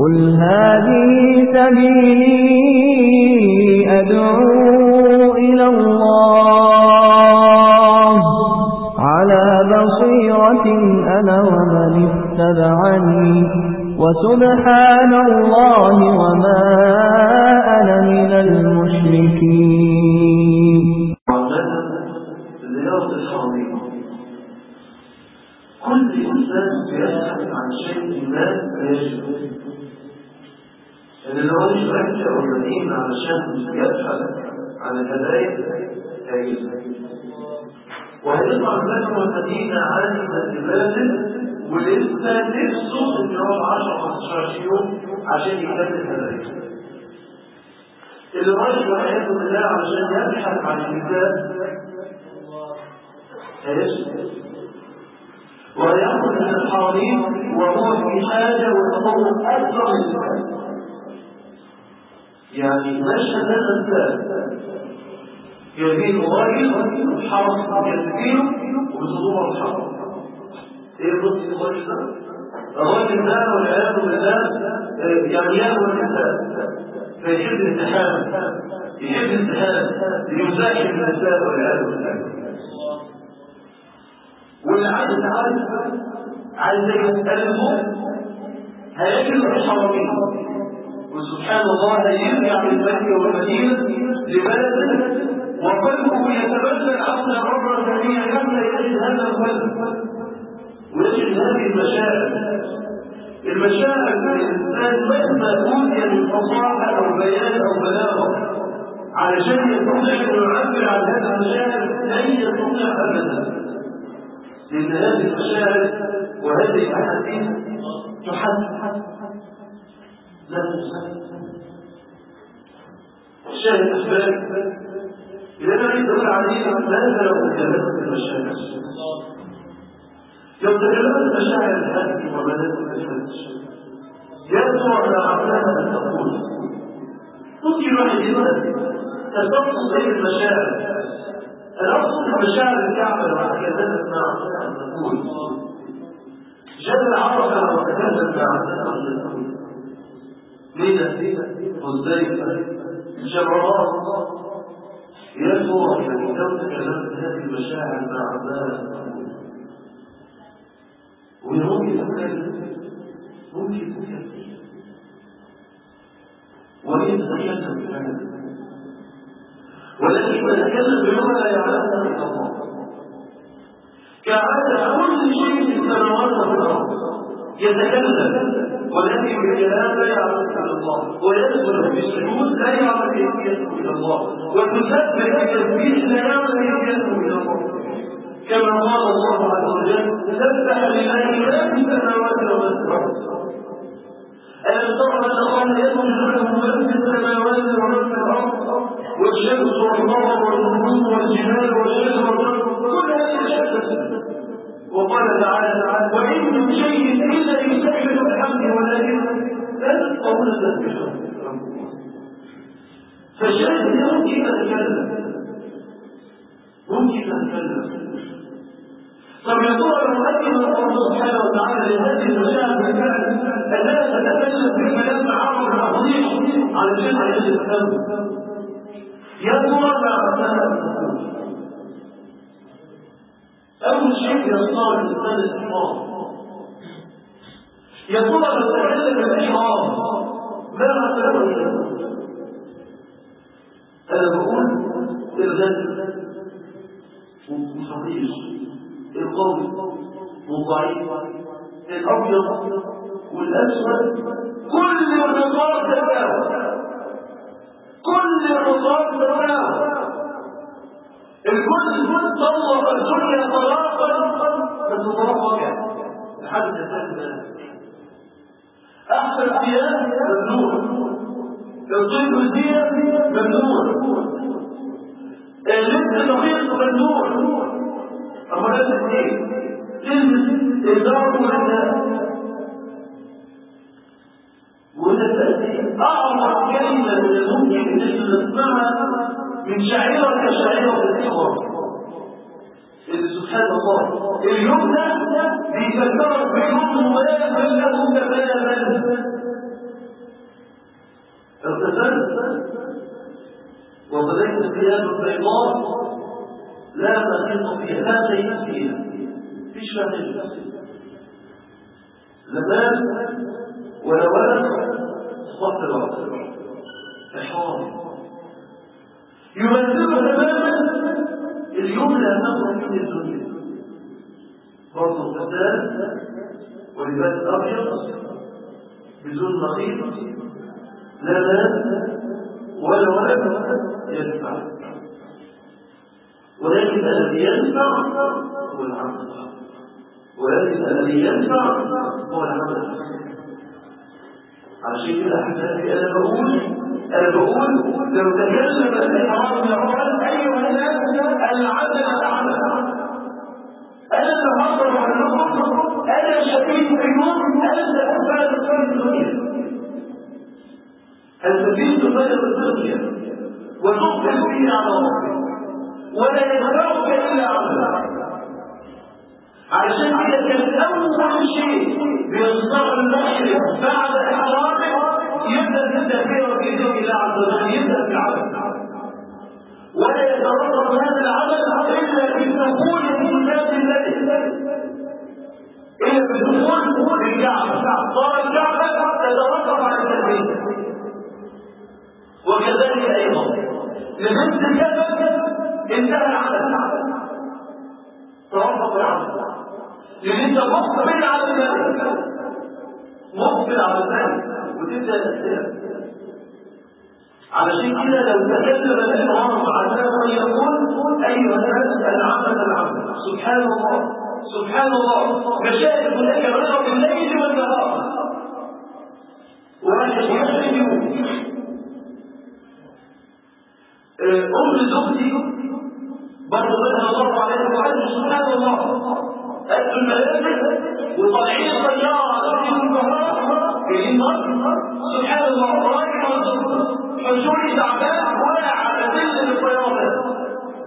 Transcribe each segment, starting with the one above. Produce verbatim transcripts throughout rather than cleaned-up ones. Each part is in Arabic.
قل هذه سبيلي أدعو إلى الله على بصيرة أنا ومن اتبعني وسبحان الله وما أنا من المشركين. زيارة الحرمين. كل إنسان بيبحث عن شيء ما فيجب إن لو مش مكة والمدينة علشان يبحث عن الهدايا هيجب، وهيطلع مكة والمدينة عن الزبادل ولسه نفسه إن يقعد عشرة خمستاشر يوم عشان يكمل الهدايا. اللي راجل وحياته بالله علشان يبحث عن الكتاب هيجب، ويأخذ من الحرمين وهو في حاجة وتطور أكثر من ذلك. يعني مشهد الإنسان يبين راجل حرم يسبيه وبصدور الحرم. ايه الرد الراجل ده؟ الراجل ده والعياذ بالله يعني يأخذ الإنسان فيحب الامتحان، يحب الامتحان ليزاحم الإنسان والعياذ بالله. والعدد عايز عايز يسأله هيجد الحرمين، وسبحان الله هيرجع من مكة والمدينة لبلده وقلبه يتبدل عقل مرة ثانية حتى يجد هذا القلب ويجد هذه المشاعر. المشاعر الإنسان مهما أوتي من فصاحة أو بيان أو بلاغة علشان يستطيع أن يعبر عن هذه المشاعر لن يستطيع أبدا، لأن هذه المشاعر وهذه الأحاديث تحدث لا تحدث. الشاهد أحبابي إذا أنا عايز أقول عليه ماذا لو تكلمت المشاعر؟ لو تكلمت المشاعر هذه وبدأت بالحج يبدو على عقلها أن تقول ممكن واحد يسأل تتصل بين المشاعر. الأصل المشاعر الكعبة لما تكلمت مع أن تقول جل العرب لما تكلم مع أن تقول ليلة مزدلفة الجبرات يسوع يعني لو تكلمت هذه المشاعر مع أبناء تقول وممكن تتكلم ممكن تتكلم وهي تتكلم فعلا، ولكن نتكلم بلغة لا يعلمها إلا الله. كعادة كل شيء في السماوات والأرض يتكلم ولكن بالكلام لا يعلمه إلا الله، ويدخل في السجود لا يعلم كيفيته إلا الله، وتسبح بتسبيح لا يعلم كيفيته إلا الله. كما قال الله عز وجل سبح لله ما في السماوات وما في الأرض. ألم تر أن الله يسجد له من في السماوات ومن في الأرض والشمس والقمر والنجوم والجبال والشجر كل هذه الأشياء. وقال تعالى وإن من شيء إلا يسبح بحمده ولكن لا تفقهون تسبيحه. فالشاهد ممكن أتكلم ممكن أتكلم. طب يا ترى لو أكد الله سبحانه وتعالى لهذه المشاعر بالفعل أنها تتكلم بالكلام عرض عظيم على الشيء الذي تتكلم يا ترى ما أول شيء يصنع الإنسان الإحرام. يا ترى لو تكلم الإحرام ماذا سيقول؟ أنا بقول الغد والصغير القوي والضعيف الأبيض والأسود كل الرقاب تتاوى كل الرقاب تتاوى الكل طلق الدنيا طلاقا فتطلق لحد الثالث. أحسن ثياب ممنوع، الطيب والزينة ممنوع، اللبس دقيق ممنوع. أما هذا ايه؟ تلبس إدارة والناس وده تأتي أعظم كلمة من الممكن أن نسمعها من شعيرة كشعيرة الإحرام. سبحان الله اليوم ده بيفكرك بيوم مبارك له تماما وظللت الثياب البيضاء لا مخيط فيها لا شيء فيها فيش فيها لا مال ولا ولد صفت العصر إحرام يمثل تماما اليوم اللي هنخرج من الدنيا برضه الفتاة ولباس أبيض بدون مخيط لا مال ولا ولد يدفع ولكن الذي يدفع هو العمل ولكن الذي يدفع هو العمل عشان كده أحبابي أنا بقول أنا بقول لو تكلم الإحرام يقول أيها الناس العمل العمل أنا اللي هقدر أقول أنا شفيت اليوم أنت أفعل في الدنيا التفيد خير الدنيا وتقبل به على ربك ولا يدفعك إلا عملك عشان كده كان أول شيء بيصدر المحرم بعد إحرامه يبدأ بالتكبير في دين الله عز وجل يبدأ بالعمل ولا يترتب هذا العمل إلا بالدخول في باب الله إلا بالدخول في الكعبة صار الكعبة تتوقف عن التكبير وكذلك أيضا لبنت الجبل انتهى العمل توقف العمل لأن انت مقبل على المال مقبل على المال وتبدأ الأسئلة علشان كده لو تكلم الإمام عز وجل يقول أيها الناس العمل العمل سبحان الله سبحان الله مشاهد لك رضا بالليل والنهار واحد يحرم أم زوجتي برضه منها الله عليه وعليه سبحان الله أدوا الملابس وطالعين طيارة في النهار في النهار سبحان الله رايح وزوجته حجوري تعبان ولا على ذل الطيارة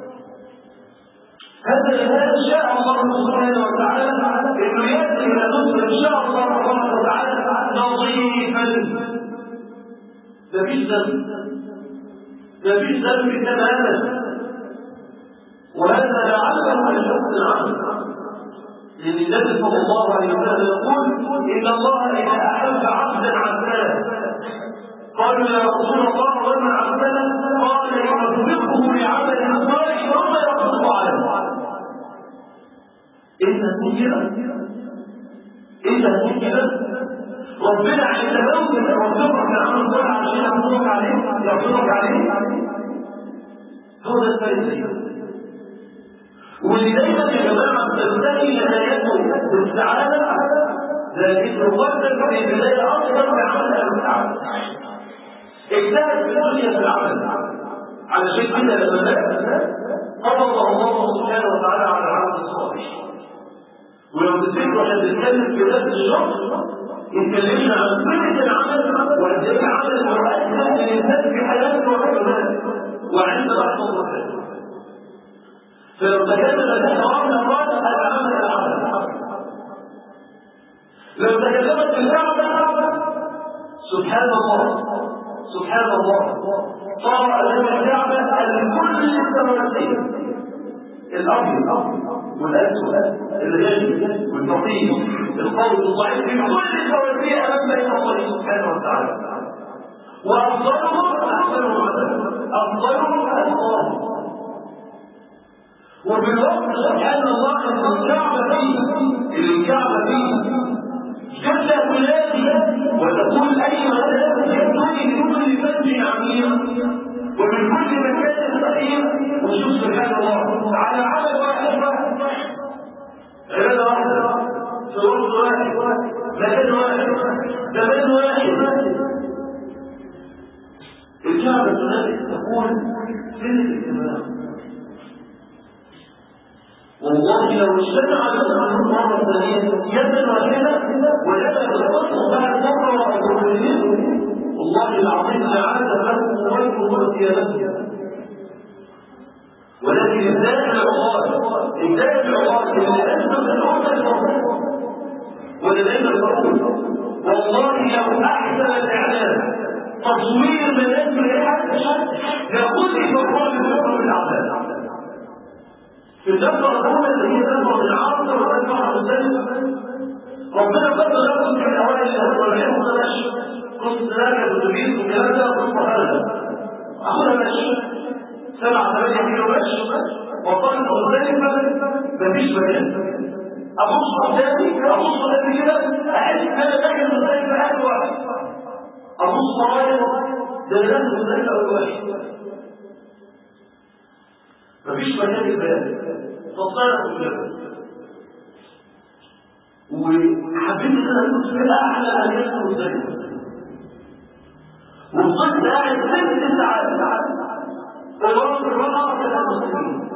هذا هذا شاء الله سبحانه وتعالى انه ياتي الى نصر ان شاء الله سبحانه وتعالى نظيفا مفيش ذنب مفيش ذنب تماما وهذا لعله من حسن العمل لأن النبي صلى الله عليه وسلم يقول إن الله إذا أحب عبدا عبدا قالوا يا رسول الله ومن عبدنا قال يوفقه لعمل صالح ثم يقصد عليه إنت تكون كده إنت تكون كده ربنا عند موت يوفقك لعمل صالح عشان يقصدك عليه يقصدك عليه هو ده الفرق واللي دايما يا جماعه بتنتهي نهايته بالسعاده لكن يقدر في البدايه اكثر بعمل السعاده اجتهد في الدنيا في العمل علشان كده لما مات قبض الله سبحانه وتعالى على العمل الصالح ولو تفتكروا احنا بنتكلم في نفس الشهر اتكلمنا عن قيمه العمل وقد ايه العمل مؤثر للانسان في حياته وحياته وعند لحظه وفاته فلو تكلم الإحرام لقال العمل العمل لو تكلمت الكعبة سبحان الله سبحان الله صار أمام الكعبة الكل السماواتين الأبيض والأسود الغني والفقير القوي والضعيف كل السماواتين أمام بيت الله سبحانه وتعالى وأفضلهم أحسنهم أفضلهم أفضلهم وبالوقت سبحان الله ان الكعبه فيه اللي الكعبه فيه جنه ولادي وتقول ايها الناس ياتوني من كل فج عميق ومن كل مكان صحيح وشوف سبحان الله على عمل واحد عباده واحده في وقت واحد مكان واحد زمان واحد الكعبه تقول سن الاجتماع والله لو اجتمع الأمر مرة ثانية يدا واحدة وجد بالقصر بعد مرة وأقولين والله العظيم لعاد له ويكم وثيابته ولكن الدائم العضال الدائم العضال اللي أثبت الأمة الموضوع ولدينا القرون والله لو أحسن الإعلام تصوير منازل الحج يقول لي مقام من الاعمال. في الدفعه الاولى اللي هي دفعه العرض والدفعه الثانيه ربنا قدر لكم في الاوائل والرحيم ماشي كنت راجع بتبيض وكذا كنت هذا اخذها ماشي سبعة ثمانية كيلو ماشي وطن مختلفة مفيش مكان ابص قدامي ابص قدامي كده احس ان انا داخل مختلفة اهل واحد ابص ورايا ده انا داخل مختلفة اهل واحد مفيش مكان البيان فصلت كلها وحبيت ان انا كنت في احلى ايام مختلفة وفضلت قاعد ست ساعات وراء الرقعة من المسلمين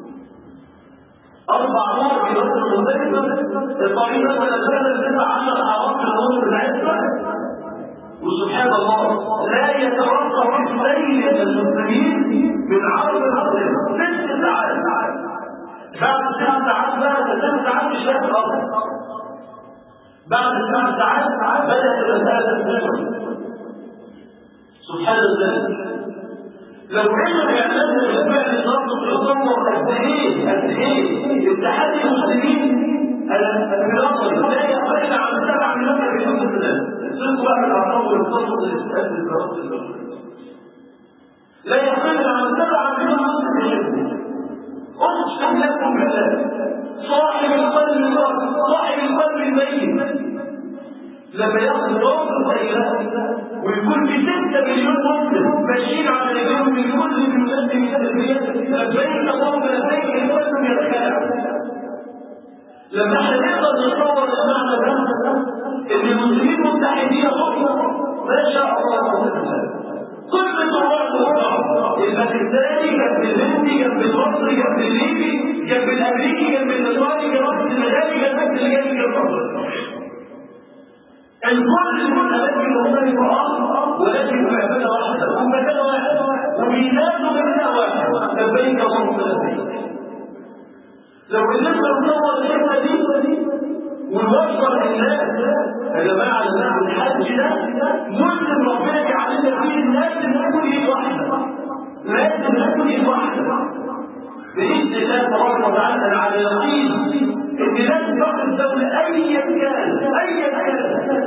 أربع نور في مصر المختلفة الطريق مثلا كان تسع عشر أعراف من النور العزة وسبحان الله لا يتوقف اثنين من المسلمين من عرض المسلمين ست ساعات بعد ست ساعات بقى ست ساعات مش لاقي الأرض بعد ست ساعات بدأت المسألة تنتشر سبحان الله لو كان الاعلام بالفعل النهارده بيتصور قد ايه قد ايه اتحاد المسلمين الفلسطيني لا يقل عن سبعة مليون في البلاد سلكوا بقى الارقام والاقتصاد الاستئذان الدراسي لا يقل عن سبعة مليون في البلاد اقسم لكم بالله صاحب القلب صاحب القلب الميت لما ياخذ موقف غيره ويكون في ستة مليون مسلم ماشيين على رجلهم من كل المسلم من لبيك اللهم لبيك القلب يتخلع لما احنا نقدر نتصور المعنى ده ان المسلمين متحدين ما شاء الله كل طوال وقع الباكستاني جنب الهندي جنب المصري جنب الليبي جنب الامريكي جنب الايطالي جنب المغربي جنب الجنوبي جنب الكل يكون أماكن مختلفة ولكن معبدة واحدة ومكانة واحدة وميزانه مكانة واحدة لبيك اللهم لبيك لو قدرنا نصور الحته دي ونوصل للناس يا جماعه الناس الحج ده مسلم ربنا جعلنا فيه الناس اللي تكون ايد واحده لازم نكون ايد واحده باذن الله تبارك وتعالى انا على يقين ان لازم تاخد الدوله ايا كان ايا كان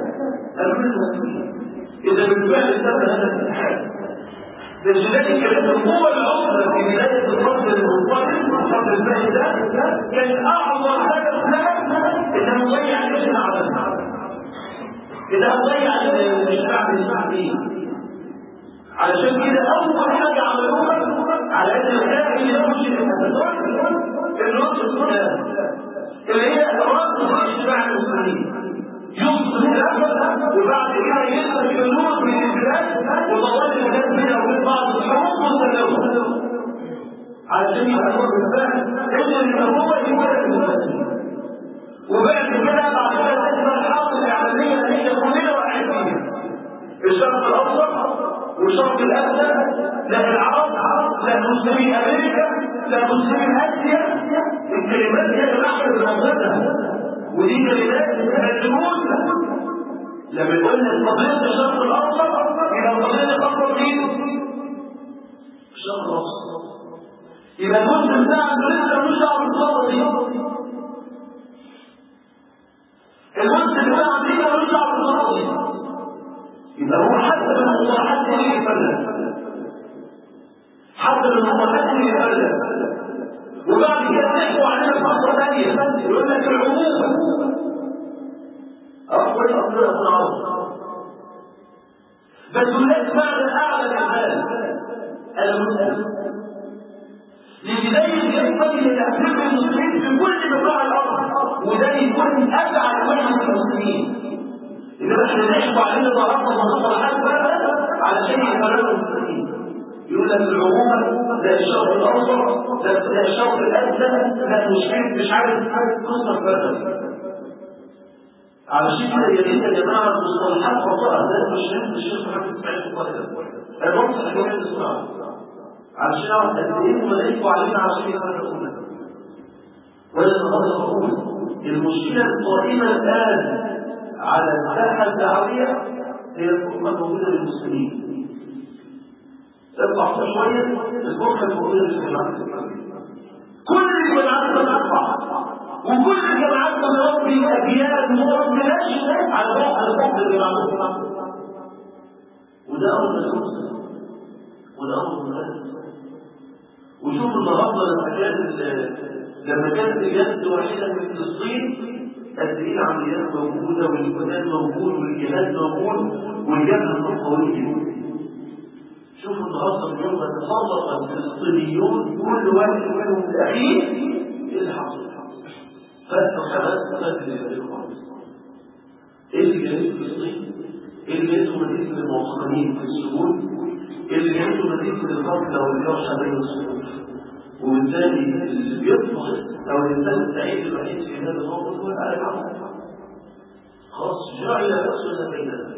اذا بالفعل تم هذا الاتحاد لذلك القوة العظمى في بداية الفصل المنطلق الفصل الثاني ده كان أعظم هدف لها إنها تضيع الإجتماع على إنها تضيع الشعب الإسلامي علشان كده أول حاجة عملوها على أن الخارج يمشي النص السودان اللي هي رد اجتماع المسلمين يوصل الخلافة وبعد كده يلقى الحلول من البلاد وطوال البلاد منها ومن بعض الحقوق والسلام علشان يبقى هو بالفعل إلا إن هو يملك المسلمين وبعد كده بعد كده تسمى الحرب الإعلامية اللي هي كلنا واقعين فيها الشرق الأوسط والشرق الأدنى لا العرب لا مسلمين أمريكا لا مسلمين آسيا الكلمات دي يا جماعة بنغزتها ودي كلمات مجنونة لما يقول قضية الشرق الأوسط يبقى قضية الأوسط مين؟ الشرق الأوسط يبقى المسلم ده عنده لسه مش دعوة بالقضية دي المسلم ده عنده مش دعوة بالقضية دي يبقى هو حتى من المصطلحات اللي يفرق حتى من المصطلحات اللي يفرق وبعد كده نحكوا علينا فترة ثانية يقول لك العموم أقول أصدر أصنعه بس هناك معنى أعلى كمان أنا مسلم لبداية ينبغي لتأثير المسلمين في كل بقاع الأرض وده يكون أبعد واحد المسلمين إذا احنا نحكوا علينا ضربنا مصطلحات بقى علشان يفرقوا المسلمين يقول لك العمومة لا الشرق الأوسط لا الشرق الأدنى لا مشكلة مش عارف قصة فرق علشان كده يا ريت يا جماعة المصطلحات خطأ ده الشيخ الشيخ محمد اسماعيل القاهرة الرمز الحكومية الإسلام علشان اعرف قد ايه هم يحكوا علينا علشان يفرقونا ولا نقول المشكلة القائمة الآن على الساحة الدعوية هي الحكومة الموجودة للمسلمين اطلع شويه المخ الموجوده في الجامعات كل الجامعات بتطلع وكل الجامعات بتربي اجيال مربي نشء على روح الحب الجامعات وده امر مسؤول وده امر مهم. وشوف النهارده لما كان لما كانت اليد واحده من فلسطين قد ايه العمليات موجوده والامكانات موجود والجهاد موجود والجبهه قويه. شوفوا النهارده اليوم تفرق الفلسطينيون كل واحد منهم الاخير ايه اللي حصل؟ فتحوا حماس وفتحوا الاسلام. ايه اللي جاي في فلسطين؟ ايه اللي جايته نتيجه المعتقلين في السجون؟ ايه اللي جايته نتيجه القتل والجرحى بين الصفوف؟ وبالتالي اللي بيطلق او الانسان السعيد الوحيد في هذا الموقف هو الآل العمل. خلاص جعل رسولنا بيننا.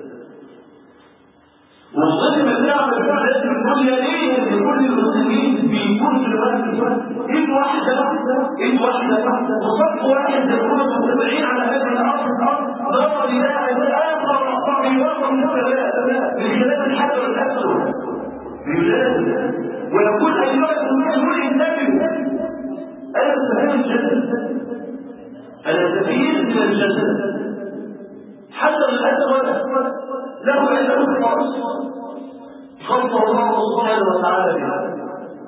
والظلم اللي يعمل في ذات الكل ليه ان كل المسلمين بيكون في الوقت ايد واحده ايد واحده وصف واحد يكونوا مجتمعين على هذه الارض ضرب اله اخر في وسط الثلاث من خلال الحجر الاسود بلاد ويقول ايها المسلمون انتبهوا انا سفير الجنه انا سفير من الجنه حجر الاسود له علم خاص خلق الله سبحانه وتعالى بها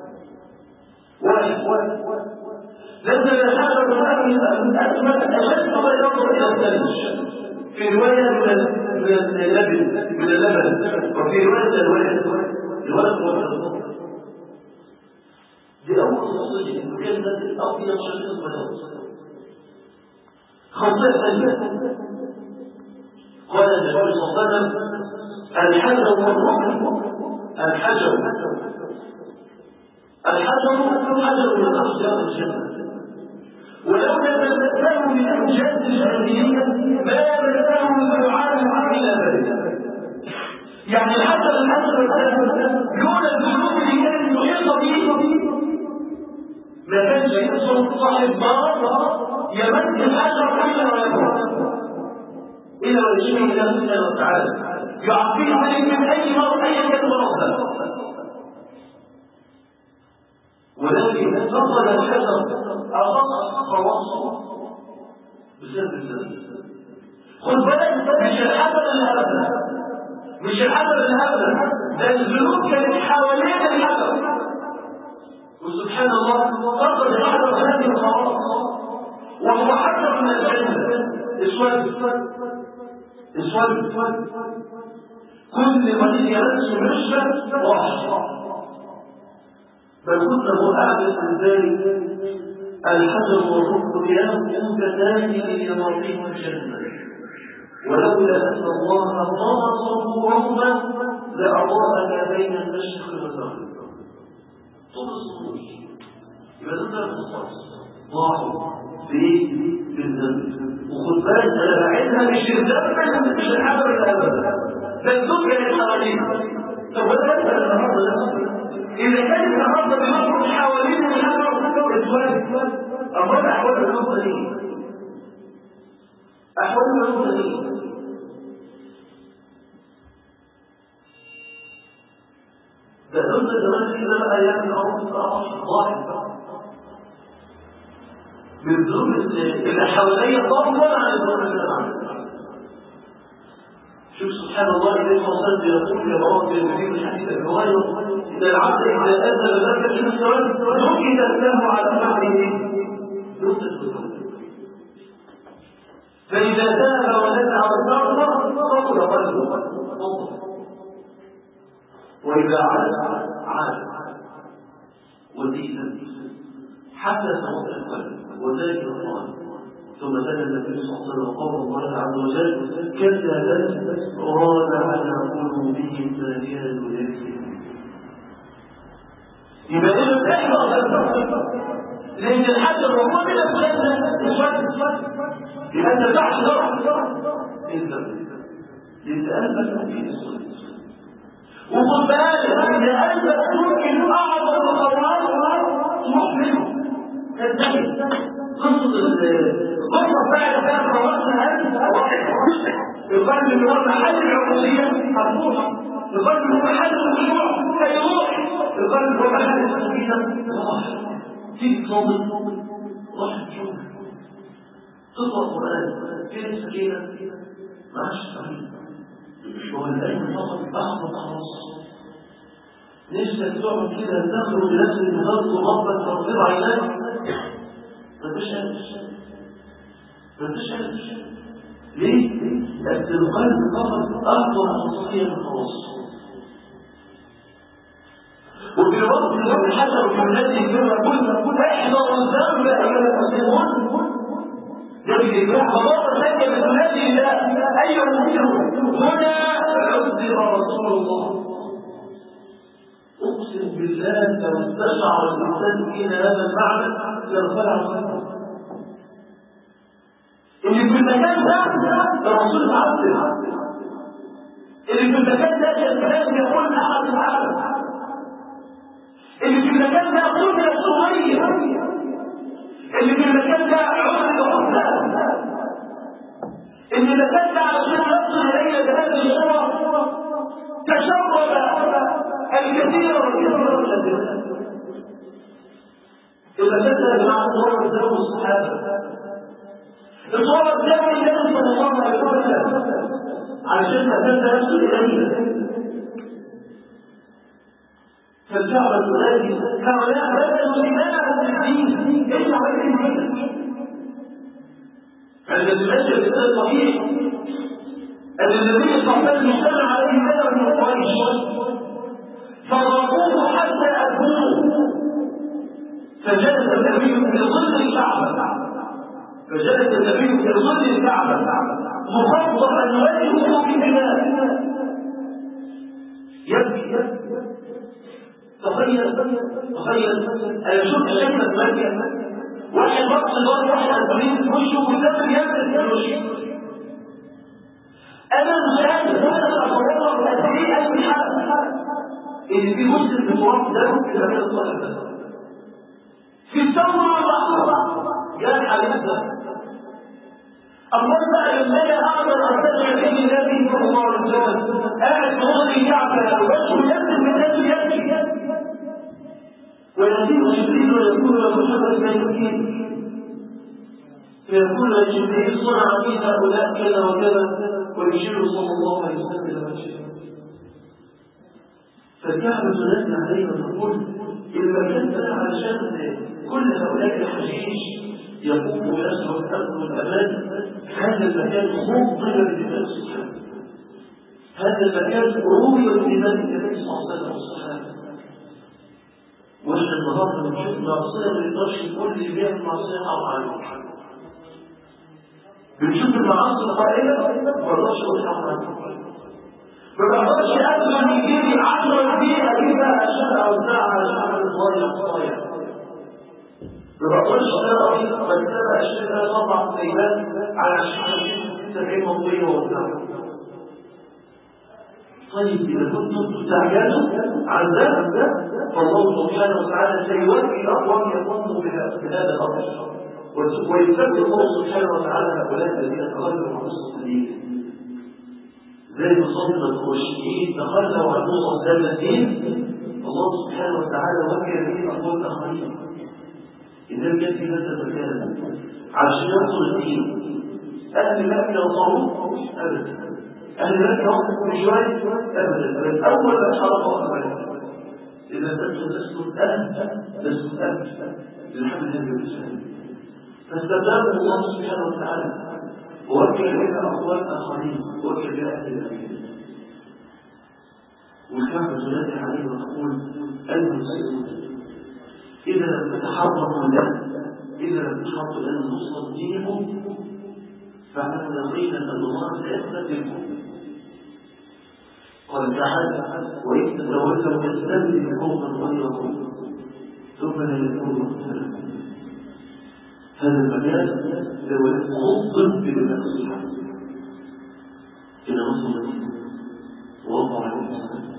واحد نزل الحجر من أجمل أشد ما ينظر إلى الثلج في رواية من اللبن من اللبن وفي رواية الولد الولد والولد دي أول خصوصية كلمة الأبيض شديد البياض خاصية ثانية قال النبي صلى الله عليه وسلم الحجر والركن الحجر الحجر حجر من أحجار الجنة ولو تمسكه من أوجاز الجاهلية ما مسه الدعاء إلى ذلك. يعني الحجر الحجر لولا الذنوب اللي كانت محيطة به ما كانش يحصل صاحب مرض يمس الحجر إلا ويموت إلا ويشفي الله سبحانه وتعالى يعطيه عليه من أي مرض أي كان مرض ولكن نقل الحجر أضاء خواصه بسبب الذنب. خد بالك مش الحجر اللي هبل مش الحجر اللي هبل ده الذنوب كانت حوالين الحجر وسبحان الله فقد الحجر هذه الخواص وهو حجر من الجنة اسود اسود كل من يمس مشى راح بل كنت هو أعلم من ذلك الحجر والركن ينبتان ليراضيه الجنة ولولا أن الله طمسه رغما لأضاءك بين المشرق والمغرب طول الصدور يبقى ده القصاص ضاعوا في في الذنب وخد بالك انا بعدها مش الذنب مش الحجر الابدا ده الذنب اللي حواليه طب وده النهارده إذا كانت النهارده بيمر حوالين الحجر اسود أمر أحوال الأمة دي أحوال الأمة دي ده الأمة زمان كده بقى يعني أرض ضاحك بالذنوب اللي حواليا طبعا عن الذنوب اللي معنا شوف سبحان الله الذي فصل يقول يا رواه الترمذي في حديث الروايه ان العبد اذا اذن ذلك في الصلاه نكت له على فعله نكت فاذا تاب ونزع النار طول قلبه واذا عاد عاد وزيدا حتى تموت القلب وذلك الله ثم تلا النبي صلى الله عليه وسلم قول الله عز وجل كلا بل ران على قلوبهم ما كانوا يكسبون يبقى اذا احذر لان الحجر وهو من الجنه اسود يبقى انت تحذر الذنب لان قلبك فيه الصدق وخد بالك ان قلبك ممكن اعظم الخطوات تروح منه كالدم قصة القصة فعلا فيها خواص هذه القلب اللي هو محل العبودية هتروح القلب اللي هو محل الخشوع هيروح الرجل ومحل السكينة راح تيجي تصلي راح تشوف تقرأ قرآن فين السكينة معاش سكينة هو الآن فقط أخبط خلاص نفسك تقعد كده تخرج نفس النهار ربك تغفر عيناك ما تشعرش ما تشعرش ليه؟ لأن القلب فقط أخبط خصوصية خلاص وفي وقت يوم الحشر وفي الذي يقول احذروا الذنب ايها المسلمون يجري بها مرة ثانية بتنادي الله ايها المسلمون هنا عذر رسول الله اقسم بالله لو استشعر الانسان الى هذا المعنى لارتفع صدره اللي في المكان ده الرسول عذر اللي في المكان ده الانسان يقول احد العالم اللي في المكان ده قتل الصغير اللي في المكان ده عرض الحسان اللي المكان ده عشان يصل الينا بهذه الصور تشرب الكثير والكثير من الناس المكان ده يا جماعه صور الزوج والصحابه الصور الزوج النبي صلى الله عليه وسلم علشان المكان ده يصل الينا فالكعبة تنادي هؤلاء بدلوا دماءهم بالدين ايش عليهم الدين عند المسجد الصحيح ان النبي صلى الله عليه وسلم اجتمع عليه بدر من قريش فرقوه حتى ابوه فجلس النبي في ظل الكعبة فجلس النبي في ظل الكعبة مخضرا وجهه بدماء يبكي يبكي تخيل تخيل انا شفت شكل مالك واحد بص ضار واحد تريد في وشه والدم ينزل في وشه انا مش عارف انا اتصور قد ايه اي حاجه اللي في مسلم في التراب ده في المكان الصالح ده في الثوره لحظه يا حبيبنا الله بقى لما انا اقدر ارتجع بين النبي صلى الله عليه وسلم قاعد في ظل الكعبه ووجهه ينزل من نفسه يبكي ويزيد جبريل ويقول له محمد بن يمين فيقول جبريل صنع في هؤلاء كذا وكذا ويشير صلى الله عليه وسلم الى وجهه فالكعبه تنادي عليه وتقول المكان ده علشان كل هؤلاء الحجيج يقوم بنفسه الامن والامان هذا المكان مبطل لدماء الصحابه هذا المكان روي لدماء النبي صلى الله عليه وسلم والصحابه واحنا النهارده بنشوف معصيه ما نقدرش نقول اللي بيعمل معصيه حرام عليه بنشوف المعاصي القائله ما نقدرش نقول حرام عليه ما نقدرش قبل يجي لي عشرة دقيقة اجيبها عشان اوزعها على الشعب الصغير الصغير ما بقدرش اقرا مكتبه اشتريها طبعا كتيبات على عشرين سبعين موضوعيه واوزعها طيب إذا كنتم تستعجلوا عن ذلك فالله سبحانه وتعالى سيوجه أقوام يقوموا بهذا الأمر ويثبت الله سبحانه وتعالى هؤلاء الذين تغيروا عن الصديق زي ما صدنا الخوشيين تخلوا عن صدام الدين الله سبحانه وتعالى وجه به أقوام آخرين إذا كان في هذا المكان عشان ينصر الدين أهل مكة وطاروت أبدا أهل مكة وقت شوية أبدا بل أول ما حرقوا أبدا إذا أنتم لستم أهل لستم أهل للحمد لله والسلام فاستبدأوا الله سبحانه وتعالى ووكل إلى أقوال آخرين ووكل إلى أهل الأمين والكعبة تنادي عليه وتقول المسلمون إذا لم تتحركوا الآن إذا لم تحركوا الآن نصر دينكم فعلى يقينا أن الله سيستبدلكم قال تعالى وإن تتولوا يستبدل قوما غيركم ثم لا يكونوا مثلكم هذا المجال لو مصدر بما الصحة إلى مصر المدينة ووضع عليه السلام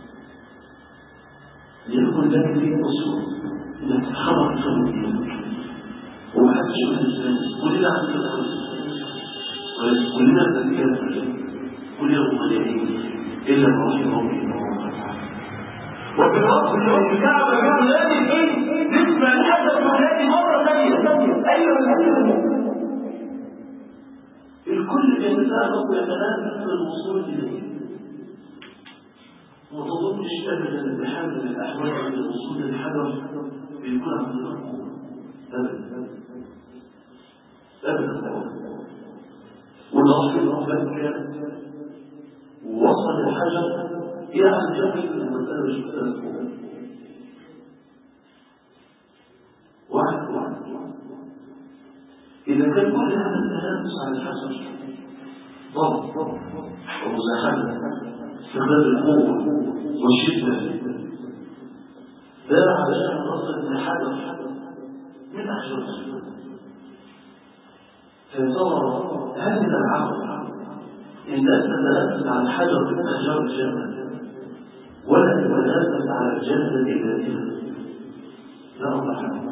ليكن ذلك ليه أصول إنك تتحرك في المدينة ومحدش من الإسلام كلنا عندنا الخلص كلنا نتكلم كلنا مضيعين إلا ما رحمه الله تعالى وفي الوقت اللي الكعبة بتنادي فيه نسمع الحدث بتنادي مرة ثانية أيها المؤمنون. الكل يتسابق ويتنافس في الوصول إليه. وما تظنش أبدا بحال من الأحوال عند الوصول للحجر بيكون عند الركوع أبدا أبدا. والأصل فكر ووصل الحجر يعني يقف المسألة مش مسألة واحد واحد. إذا كان كل هذا التنافس على الحجر ضغط ومزاحمة استخدام القوة والشدة ده علشان نصل لحجر من أحجار فيصور هذه العقل الناس تتنافس على الحجر من أحجار الجنة ولا تتنافس على الجنة ذاتها. لا الله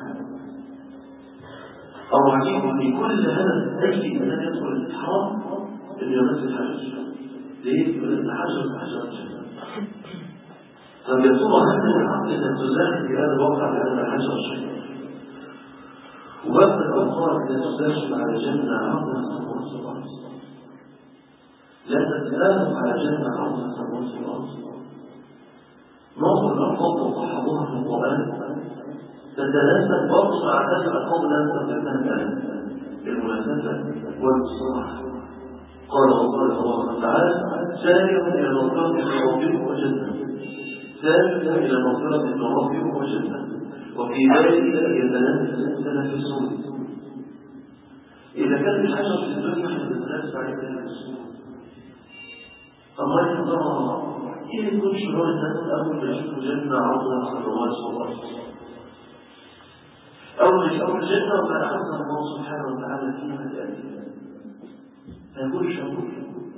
أو عجيب في كل هذا تجد أن يدخل الإحرام اللي يمثل الحجر. ليه؟ يقول الحجر من أحجار الجنة. طب يا ترى هذا العقل أن تزاحم في هذا الواقع بأن الحجر الشيء وبعد الأوقات لا تزاحم على الجنة عرضها السماوات والأرض. لا تتنافس على الجنة عرضها السماوات والأرض. معظم الألفاظ وصحبوها في القرآن تتناسب برضه مع هذه الألفاظ التي تتناسب بالمناسبة والمصطلح. قال الله سبحانه وتعالى سارعوا إلى مغفرة من ربكم وجنة سارعوا إلى مغفرة من ربكم وجنة وفي ذلك يتنافس المتنافسون. إذا كان الحجر في الدنيا يتنافس عليه المتنافسون الله يقدر كيف يكون شعور الناس أول ما يشوفوا جنة عرضها السماوات والأرض أول ما يشوفوا الجنة وما أخذها الله سبحانه وتعالى فيها الآتية هيقول شعور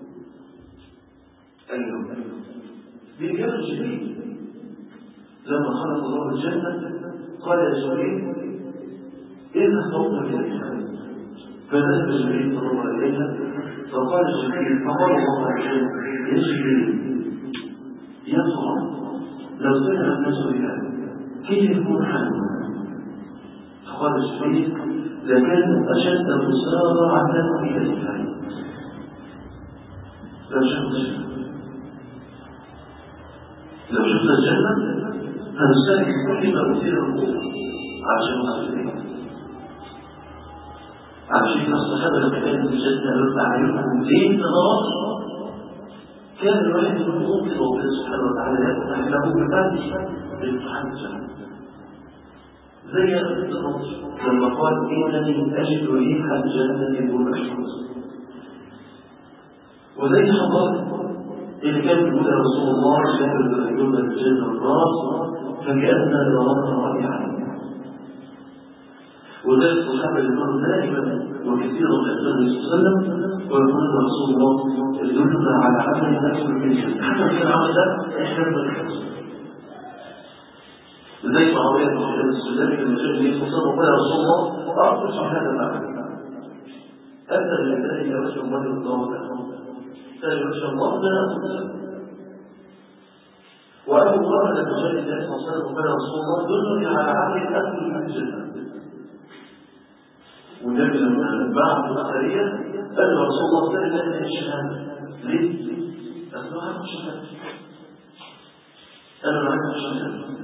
أيوه بإجابة جبريل لما خلق الله الجنة قال يا جبريل إذا صوت في الإخوان فذهب جبريل صلى الله عليها فقال جبريل فقال الله عز يا جبريل يا صاحب لو سمع الناس بها كيف يكون حالنا؟ فقال جبريل لكان أشد مسارعة إلى الإخوان لو شفت الجنة لو شفت الجنة هنسالك كل ما أثير القوة عشان نصير عشان الصحابة لما كانت الجنة لما أعينهم زين نظرات كان الواحد من ممكن ربنا سبحانه وتعالى يفتح له بفتح لامتحان الجنة زي الرسول لما قال إنني أجد ريح الجنة والمشمس وزي حضر اللي كان يقول يا رسول الله شاهد اليوم الجنة والنار فكأننا نراها رائعة. وذلك الصحابة اللي كانوا دائما وكثيرا من النبي صلى الله عليه وسلم ويقول يا رسول الله يدلنا على عمل أكثر من الجنة حتى كان العمل ده إحنا بنحفظ زي معاوية بن أبي السلام لما جاء النبي صلى الله عليه وسلم وقال يا رسول الله أعطش هذا العمل أنت لله إلى وجه الله الله ثاني وجه الله لا أقول وأبو بكر لما جاء النبي صلى الله عليه وسلم وقال يا رسول الله دلني على عمل أكثر من الجنة والنبي لما بعد الأخرية قال يا رسول الله سأل الله إلى الشهادة ليه؟ أسمع عنه الشهادة أنا معك الشهادة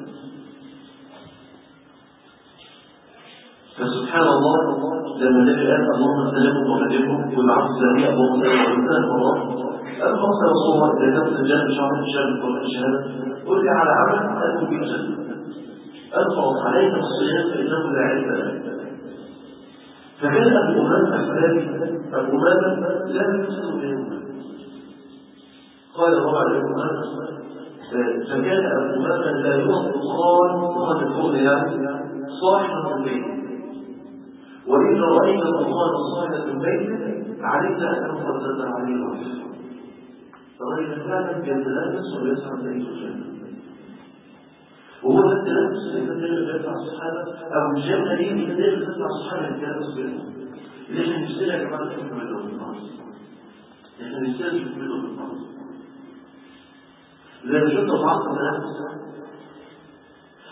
فسبحان الله لما النبي قال اللهم سلامه وخليفه والعبد الذي اللهم سلامه ثلاث مرات قال خلاص يا رسول الله إذا كانت الجنة مش عارف الشهادة ولا الشهادة قل لي على عمل أدخل به الجنة أرفع عليك الصيام فإنه لا علم لك. فكان أبو أمامة الثاني أبو أمامة لا يسلم بينهما قال الله عليه أمامة فكان أبو أمامة لا يوصل خال وقد يكون يعني صاحب البيت وإذا رأيت الأطفال صاحب البيت عليك أنه قد زاد عليه الوحيد فغير فعلا يتلامس ويسعى بيت الجنة وهو ده التلامس اللي كان يدفع الصحابة أو الجنة دي اللي كان يدفع الصحابة التلامس بينهم اللي احنا نشتري يا جماعة نشوف منهم الناس احنا نشتري نشوف منهم الناس لأن شفنا بعض التلامس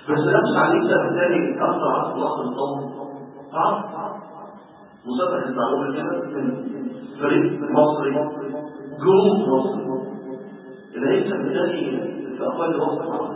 بس نفس عليك ده بالتالي أكثر عصر الله الصوم تعرف مسابقة المعلومة كده من فريق مصري جروب مصري اللي هيكسب بالتالي في أقل وقت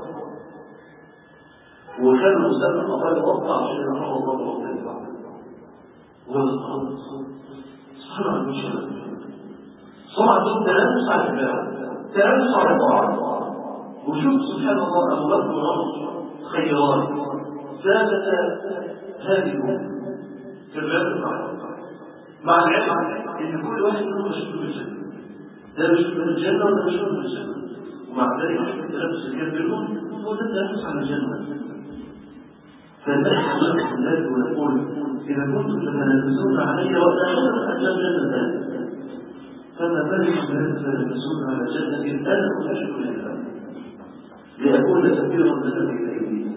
وكان المسابقة أقل وقت عشان يرحمه الله وقت البعض هو ده القرار سبحان الله المشهد صنع دون تنافس على الكلام تنافس على بعض وشوف سبحان الله أبو بكر وعمر خيران ثابت هذه الأمة في الرياض مع العلم ان كل واحد منهم مشغول بالجنه ده مشغول بالجنه وده مشغول بالجنه ومع ذلك التنافس الكبير بينهم هو ده التنافس على الجنه فالناس يشرح ذلك ويقول اذا كنتم تتنافسون علي وانا الجنه الان فما بالك تتنافسون على جنه انا اشكر لله لأكون سفيرا لنبي الأيدي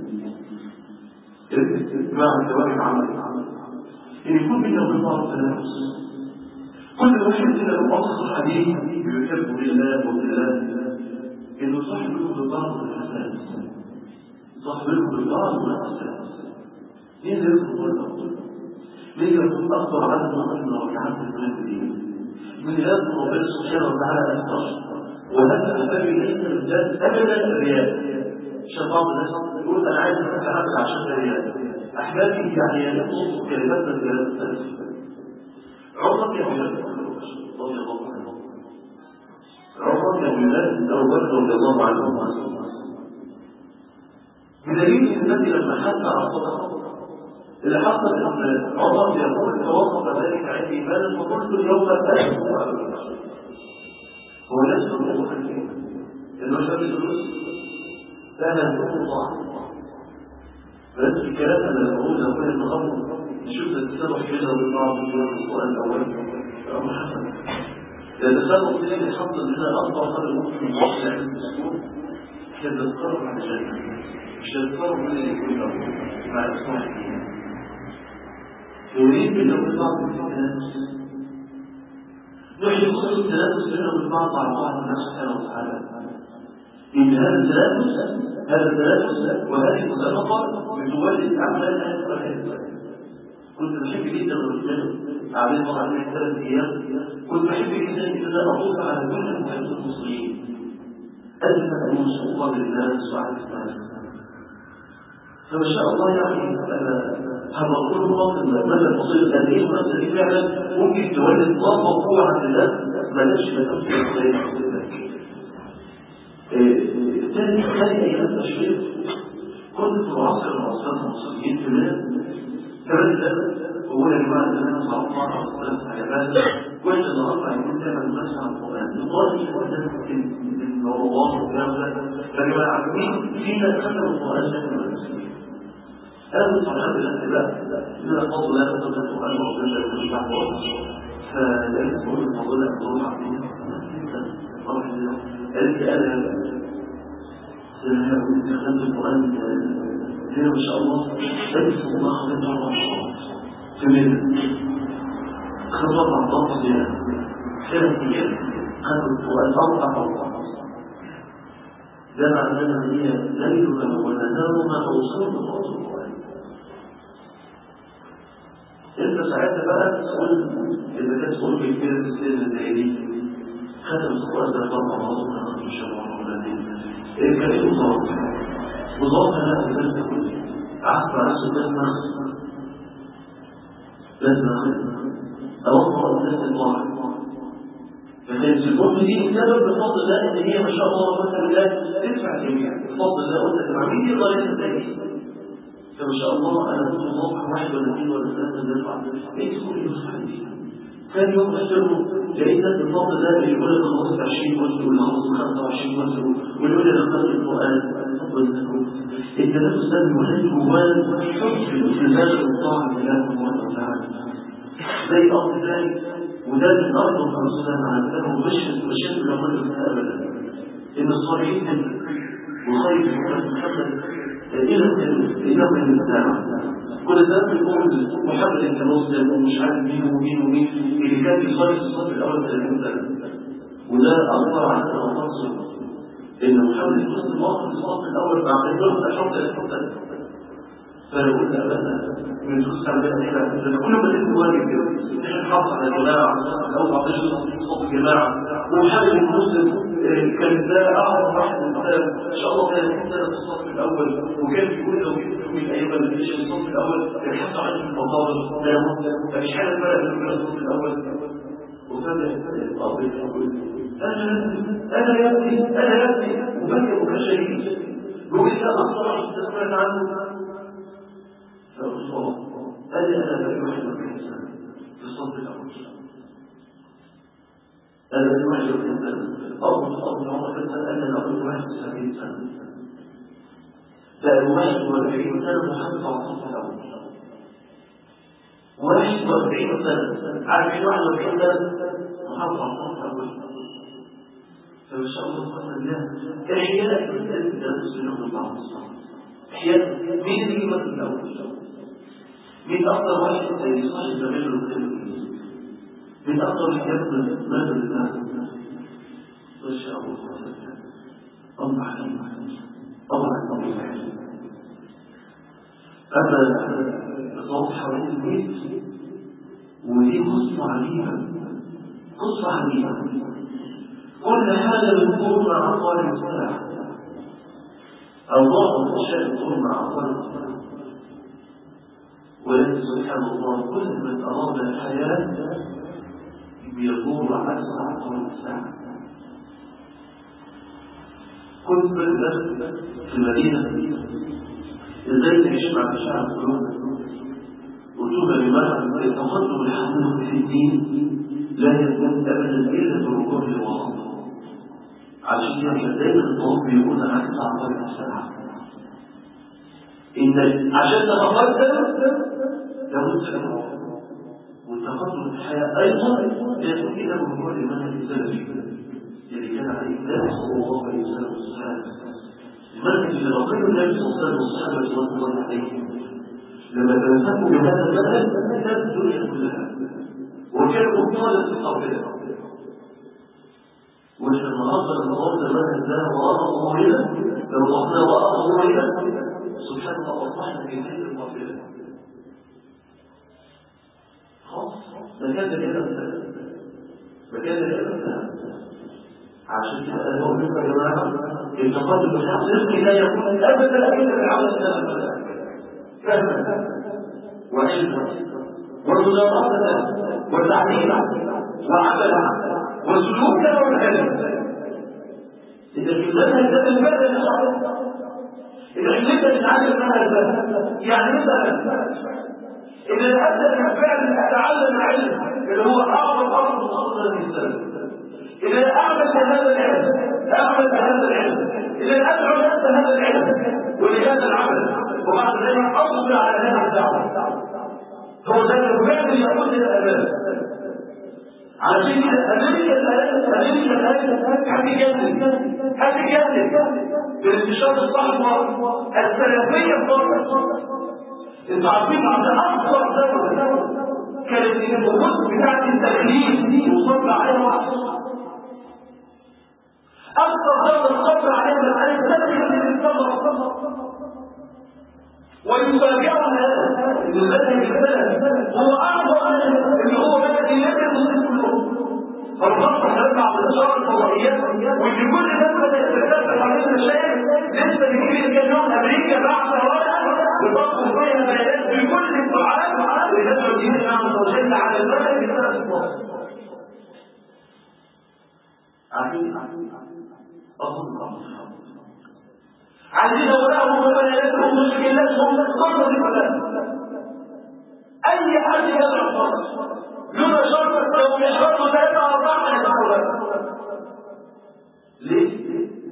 مع الزواج عمل إن يكون بينه وبين بعض التنافس كل واحد كده له أصل حديث يحب بالله وبالله إنه صاحبه بالبعض والحسان صاحبه بالبعض والحسان مين يذكر الله مين يكون أكبر عدد من ركعات القلب دي من يذكر ربنا سبحانه وتعالى أكثر وهذا يحتاج إليه الرجال أبدا الرياء عشان بعض الناس يقول أنا عايز أتعامل عشان الرياء أحبابي يعني يطلب كلمات من كلمات الثلاثة عمر يا بلاد رضي الله عنه عمر يا بلاد أبو بكر رضي الله عنه بدليل أن النبي لما حتى عصر اللي حصل أن عمر يقول توقف ذلك عندي مالا فقلت اليوم أتأكد هو نفس الأمور إنه شاب الفلوس لا ننفق الله بس الكلام أنا بقول لو كان النهارده نشوف التسامح كده بالبعض في السؤال الأول أمر حسن التسامح ده يحصل لنا أكبر قدر ممكن من وقت العلم الدستور إحنا بنتقرب على الجنة مش بنتقرب من اللي يكون مع الإصلاح الدين يريد بينه وبين بعض التنافس نحيي قصة التنافس بينه وبين بعض مع بعض الله سبحانه وتعالى إن هذا التنافس هذا التنافس وهذه المسابقة بتولد أعمال هذه كنت بحب جدا الرجال قاعدين طبعا عليه ثلاث أيام كنت بحب جدا إن أنا أطوف على كل المحيط المصريين أجمل وصوفا للناس وعلى الناس فما شاء الله يعني هذا كل مواطن مدى البسيط قد ايه المناسبة دي فعلا ممكن تولد الله مقطوع عن الله ما لنش لتنسي الخير عن ذلك. ثاني ثاني ايام التشريف كنت في عصر من عصرات المصريين في البلاد كمان ثلاثة وقول يا جماعة ان انا صعب مرة على ثلاث حاجات وانت النهارده هيكون دايما مناسبة عن القرآن القرآن يقول من الموضوعات والكلام ده يا جماعة عارفين فينا ختم القرآن شكل المسلمين هذا الصحابة الأنبياء من الفضل لا تقدر القرآن وربنا يكون شعب فلذلك تقول الفضل أنه عظيم قالت أنا استخدمت القرآن هنا ما شاء الله لبس الله خذت أربع شهور في مدن خذت أربع ضغط زيادة ثلاث أيام خذت القرآن أربع أربع ده معناه أن هي ليلها ونهارها موصول بخصوص القرآن انت ساعتها بقى تقول اذا كانت تقول في كبيرة السن زي دي ختم القرآن ده طبعا مرض من الشرع والدين ايه كان ايه وظاهر وظاهر لا أبدا تقول عهد على نفسه لازم نخص لازم نخص أوضع الناس الواحد فكانت الأم دي السبب بفضل الله ان هي ما شاء الله ربنا الله تدفع الجميع بفضل الله قلت تبع مين يقدر يتدعي فما شاء الله انا كنت موقع واحد ولا اثنين ولا ثلاثه ندفع ايه تقول لي مصلحه دي ثاني يوم اشتغلوا لقيت ناس بفضل الله اللي يقول لك خلصت عشرين جزء واللي خلصت خمسة وعشرين جزء واللي يقول لك اخترت القران بفضل الله التنافس ده بيولد جواه حب في الالتزام والطاعه لله سبحانه وتعالى زي امر ثاني وده من أرض الخمسة عنده مش مشاكل لكل أبدا إن الصالحين وخير محمد محمد إلى إلى من الساعة كل ده بيقول محمد كمسلم ومش عارف مين ومين ومين اللي كان يصلي في الصف الأول ثلاثين سنة وده أكبر عن الأنصار إن محمد يوصل الموقف الصف الأول مع غيره أشرط الحسن فأنا قلت أبدا من خصوص عندنا إحنا لأن كل ما تكون واجب كده إحنا نحافظ على الجماعة أو بعض صوت الجماعة ومحمد المسلم كان ده أعظم واحد من الإسلام إن شاء الله كان يكون في الصف الأول وكان في كل لو جبت من أيام اللي في الصف الأول كان حتى عنده المطار لا مفيش حاجة فرق من الصف الأول وفجأة الأب يقول أنا أنا يا ابني أنا يا ابني وفجأة وكان شهيد يقول لي أنا أصلا مش سمعت عنه فقلت له أنا أنا بني واحد وأربعين سنة في الصف الأول أنا بني واحد وأربعين سنة أول أول عمر كان أنا الأول واحد وسبعين سنة فأنا واحد وأربعين سنة محافظ على الصف الأول واحد وأربعين سنة عارفين واحد وأربعين سنة محافظ على الصف الأول فإن شاء الله بإذن الله إحياء الإنسان لا تصير من بعض الصف إحياء مين اللي يمثل الأول مين أكثر واحد يصحي زميله الخير مين أكثر يكمل ماذا لله ما شاء الله الله حكيم الله حكيم أما الصوت حوالين البيت ودي قصة عجيبة قصة عجيبة كل حاجة بتكون مع أطوال الساعة الله الأشياء بتكون مع أطوال الساعة ولكن سبحان الله كل من أراد الحياة بيدور على أطوال الساعة كنت بلد في المدينة ازاي تعيش مع الشعب كلهم وجوبا لمعنى التقدم الحقيقي في الدين لا يكون ابدا الا بالرجوع للوسط عشان كده دايما الطلاب بيقول عكس عقائد الساعه ان عشان تتقدم لابد من والتقدم في الحياه ايضا لا يكون الا بالرجوع لمنهج السلفي الذي كان عليه النبي صلى الله عليه وسلم والصحابه المنهج اللي ربنا النبي صلى الله عليه وسلم والصحابه رضوان الله عليهم لما تمسكوا بهذا المنهج كانت الدنيا كلها وكانوا مطالب في قبلها واحنا النهارده لما وصلنا المنهج ده وراء ظهورنا لو وصلنا وراء ظهورنا سبحان الله اصبحنا في هذه القافله خلاص مكان الالم مكان الالم عشان كده انا بقول لكم يا جماعه التقدم الحقيقي لا يكون ابدا الا بالعمل السلام فهما وعلما ومدارسه وتعليما وعملا وسلوكا وعلما اذا في المنهج ده المنهج الصحيح اذا كنت تتعلم المنهج ده يعني مثلا اذا ابدا فعلا اتعلم العلم اللي هو اعظم امر مخصص للانسان إذا أعمل بهذا العلم أعمل بهذا العلم إذا أدعو الناس هذا العلم ولهذا العمل وبعد ذلك أصبر على هذه الدعوة هو ذلك فعلا يقود إلى الأمام عشان كده أمريكا الآن أمريكا الآن هتجنن هتجنن بالانتشار الصحوة السلفية الضالة انتوا عارفين عند أكثر دولة كانت الوقود بتاعت التكليف يصب عليها واحد أكثر دولة الصبر عليها مسألة تدريب للصبر ويفاجئنا أن المنهج السلفي هو أعظم اللي هو منهج النبي المسلم كلهم فالخطة ترجع بإشارة الفضائيات وإن كل الناس بدأت تتكلم عن المشاكل لسه بيجيب الكلام أمريكا بعد ورقة وتطلب فيها بيانات بكل الدعاء ويدعو دين الله عز وجل على المنهج السلفي عارفين أظن عايزين أولاهم وبياناتهم مشكلاتهم كل دي كلها أي حد يدعو الفرق لولا شرط لو مش شرط ثلاثة أربعة يدعو ليه؟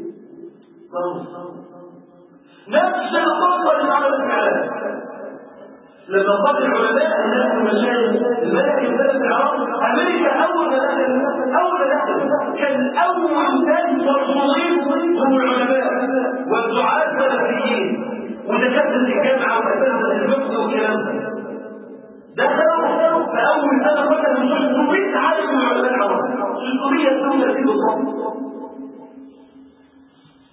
نفس الخطة اللي عملت العالم لما قال العلماء هناك المشايخ الملك الثالث العراق أمريكا أول دخل أول دخل كان أول ناس مرسولين هم العلماء والدعاة السلفيين ودكاترة الجامعة وأساتذة الفقه والكلام ده دخلوا في أول سنة مثلا ستمائة عالم من علماء العرب ستمائة دولة في بالضبط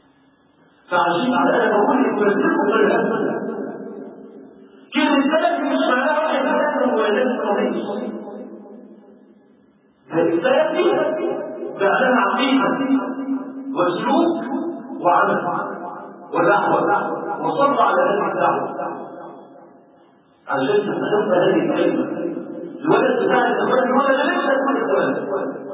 فعشان انا بقول لك بلزمكم بالهدف كلمة سلف مش معناها واحد مثلا هو لازم قضية فالسلفي معناها عقيدة وسلوك وعمل ودعوة وصبر على هذه الدعوة عشان تستخدم هذه الكلمة الولد بتاع الزمان الولد ليس يكون الولد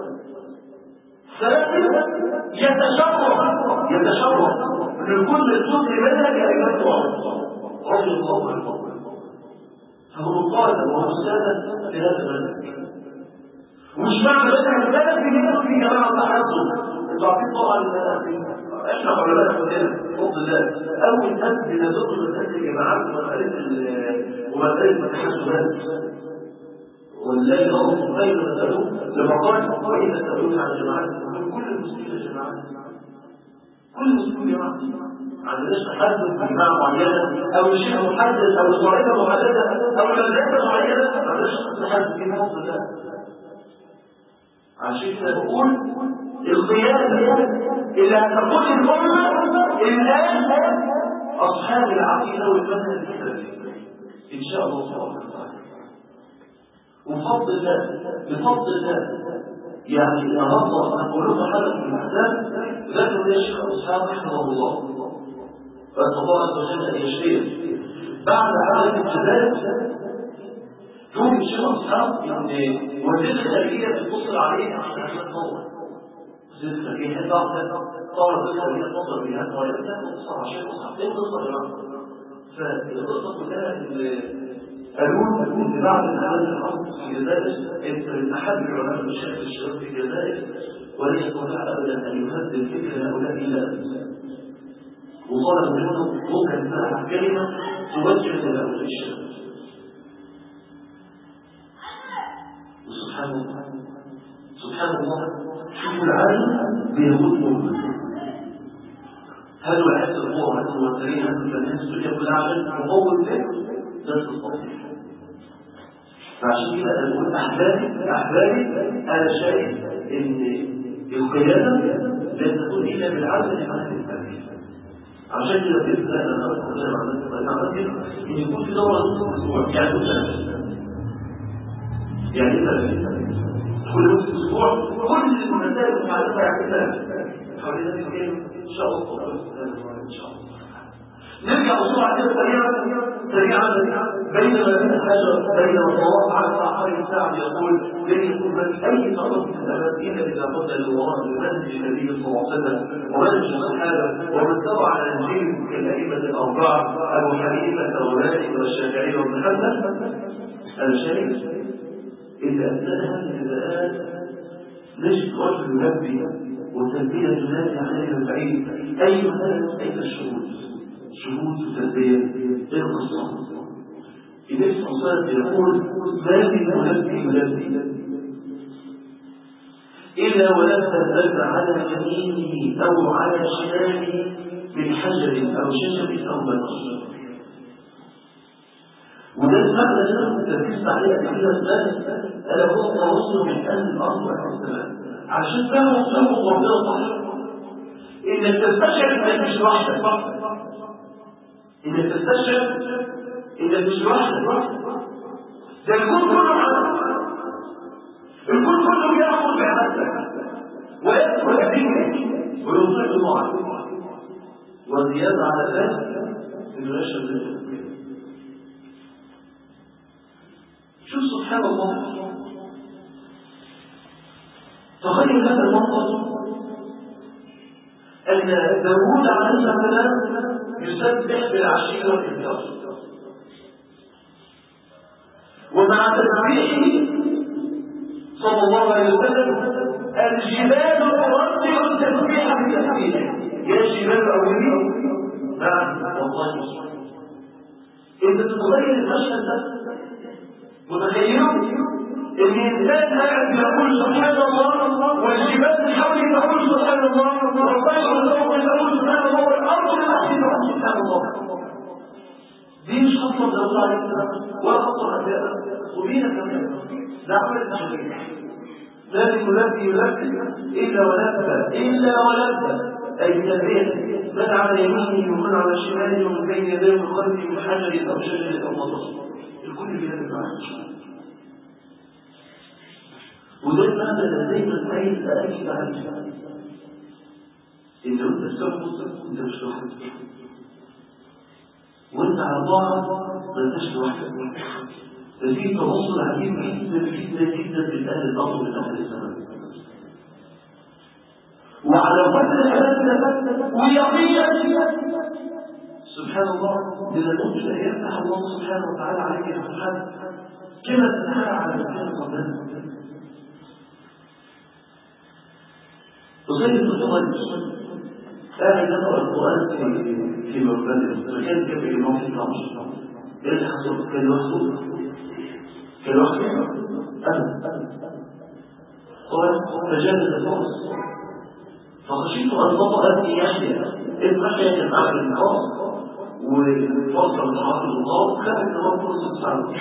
سلفي يتشرف يتشرف من كل الصوت منها كلمات رضي الله عنه فهو قادم وهو السادة في هذا المنهج ومش معنى بس السادة في ناس في جماعة تحدث انتوا عارفين طبعا احنا علماء كلنا بفضل الله اول ناس بنزق مسألة الجماعات ومسألة ومسألة التحسبات والله الله خير مسألة لما قال وإذا سألون عن الجماعات كل المسلمين جماعات كل المسلمين جماعات ما عندناش تحدث بجماعة معينة أو شيء محدد أو طائفة محددة أو مدرسة معينة ما عندناش تحدث في بفضل الله عشان كده بقول القيادة اللي هتقود الأمة الآن أصحاب العقيدة والمنهج السلفي إن شاء الله سبحانه وتعالى وبفضل الله بفضل الله يعني النهارده نقول حدث من الأحداث ذكر يا شيخ أصحاب رحمه الله فالله عز وجل أن يشفيه بعد عدد الجزائر يوم الشيخ أصحاب إن وزير الخارجية تتصل عليه عشان يتطور وزير الخارجية هي ضعفت طور وزير الخارجية اتصل بها طوائفة تتصل عشان أصحاب ليه تتصل بها فالقصة كلها قالوا ان بعد الحدث الحصل في الجزائر احد العلماء المشايخ الشباب في الجزائر ولن يستطيع ابدا ان يهدد فكر هؤلاء الا انت وطلب منهم ممكن تسمع كلمه توجه لهؤلاء الشباب وسبحان الله سبحان الله شوفوا العالم بيقول مؤمن هذا العز القوة هذا الممثلين هذا الفنانين السورية كلها عشان مقوم له نفس التصريح فعشان كده انا بقول احبابي احبابي انا شايف ان القياده لا تكون الا بالعزم عن التنفيذ عشان كده باذن الله انا اتكلم عن التنفيذ ان يكون في دوره نصف اسبوع يعني يعني كل نصف اسبوع كل المسائل المتعلقه باعتماد حوالين هذه الكلمه ان شاء الله ان شاء الله نرجع بسرعه كده سريعا سريعا بين الحجر بين الطواف على صاحب الساعه يقول لن يكون هناك اي طرف من الامام الا اذا قلنا للوراء بمنهج النبي صلى الله عليه وسلم ومنهج الصحابه ومن تبع الانجيل كالائمه الاربعه ابو حنيفه ومالك والشافعي وابن حنبل انا شايف اذا اتينا هذه البدايات نجد رجل يلبي وتلبيه تنادي عليها البعيد اي مثلا اين الشهود شهود وتلبيه ايه القصه النبي صلى الله عليه وسلم يقول ما من ملبي يلبي الا ولبى اللبى على يمينه او على شماله من حجر او شجر او بنر وده المعنى اللي انا كنت ركزت عليه كثيرا الناس الا هو التواصل من اهل الارض والسماء عشان فهموا فهموا ربنا صح انك تستشعر انك مش لوحدك انك تستشعر انك مش لوحدك ده الكون كله معاك الكون كله بياخد بعبادتك ويدخل فيك ويصيب معك وزياده على ذلك انه يشهد للتوكيل شوف سبحان الله تخيل هذا المنظر ان داوود عليه السلام يسبح بالعشي والإبكار ومع تسبيحه صلى الله عليه وسلم الجبال تردد التسبيح بتسبيحه يا جبال أولي نعم والله مصر انت تتخيل المشهد ده متخيله ان الانسان قاعد يقول سبحان الله والجبال من حوله تقول سبحان الله والطير من تقول سبحان الله والارض من تحته تقول سبحان الله دي مش خطوه لله عليه السلام ولا خطوه اداء وبينا كمان ده عمل تشريع لا يلبي يلبي الا ولبى الا ولبى أي تنبيه من على يمينه ومن على شماله ومن بين يديه ومن خلفه من حجر أو شجرة أو مطر الكل في هذا المعنى. وده المعنى الذي تنتهي أكيد عنه إن أنت تستخدم أنت مش لوحدك وأنت على طاعة ما أنتش لوحدك. ففي تواصل عجيب جدا جدا جدا بين أهل الأرض وبين أهل السماء. وعلى وجه الحياة ويقينا سبحان الله إذا كنت لا يفتح الله سبحانه وتعالى عليك يا سبحانه كما تتحال على مكان قبلنا. وزي الصلاة قاعد يقرأ القرآن في في مبادئ مكان كبير الإمام في الطعام. إيه اللي حصل؟ كان لوحده كان لوحده أبدا. قال فجاء الفرس فخشيت أن تطأ يحيى إذ يحيى كان أعلى النقاط وفصل الحاصل النقاط خاف أن هو فرصة تساعده.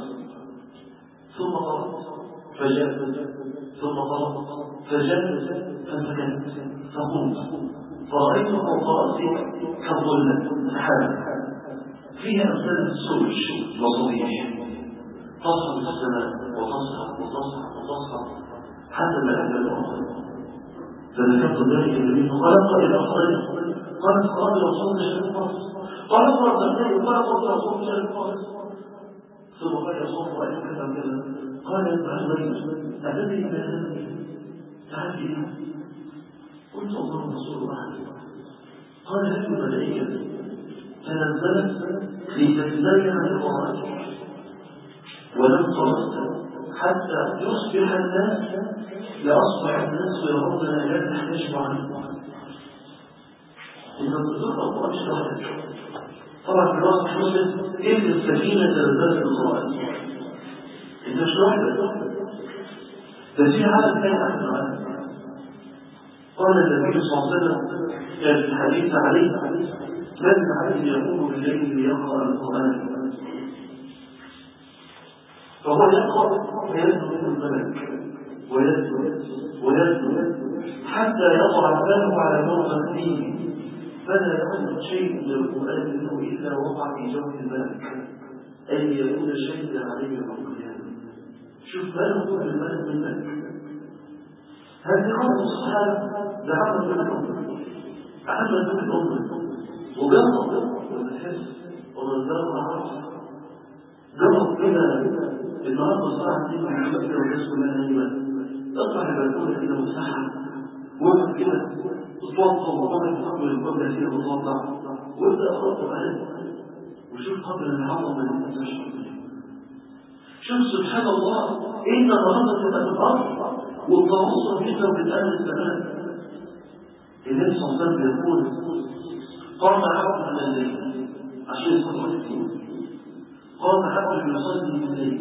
ثم قرأت فجاء ثم قرأت فجاء فسكت فقمت فرأيت فوق رأسي كظلة سحابة فيها أمثال السرج وصبيح تصعد السماء وتصعد وتصعد وتصعد حتى لا أهل الأرض. فذكرت ذلك النبي خلق إلى خالق قال قال رسول الله قال قال ذلك قال قال رسول الله ثم قال يصوم وأن كذا كذا قال يا عزيز أتدري ما هذا تعدي قلت الله رسول الله قال هذه الملائكة تنزلت لتزين القرآن ولم ترد حتى يصبح الناس لأصبح الناس يرون لا تحتاج عنه. إذا تذكر القرآن مش لوحدك. طبعا في الوقت مسلم إذ السفينة تنزلت القرآن إذا مش لوحدك. ده في عالم ثاني أحد العالم. قال النبي صلى الله عليه وسلم كان الحديث عليه من عبد يقوم بالليل ليقرأ القرآن فهو يقرأ فيسجد الملك ويسجد ويسجد حتى يضع باله على مرض فيه فلا يكون شيء من القرآن منه إلا وقع في جوف الملك أن يكون شيئا عليه يوم القيامة. شوف ما يقول الملك منك هذه خطوة الصحابة لعمل من الأمة عمل من الأمة وجرب والحس ونزل العرش جرب كده النهارده الساعة اتنين وعشرين كده والناس كلها نايمة اطلع البلكونة كده مساحة وقف كده اتوضى وقبل تقبل القبلة كده وتوضع وابدأ اقرأ قرآن وشوف قبل العظمة اللي انت تشعر بها. شوف سبحان الله انت النهارده تبقى في الأرض والتواصل بينك وبين أهل السماء. النبي صلى الله عليه وسلم يقول قام عبد من الليل عشان يصلي الدين قام عبد يصلي بالليل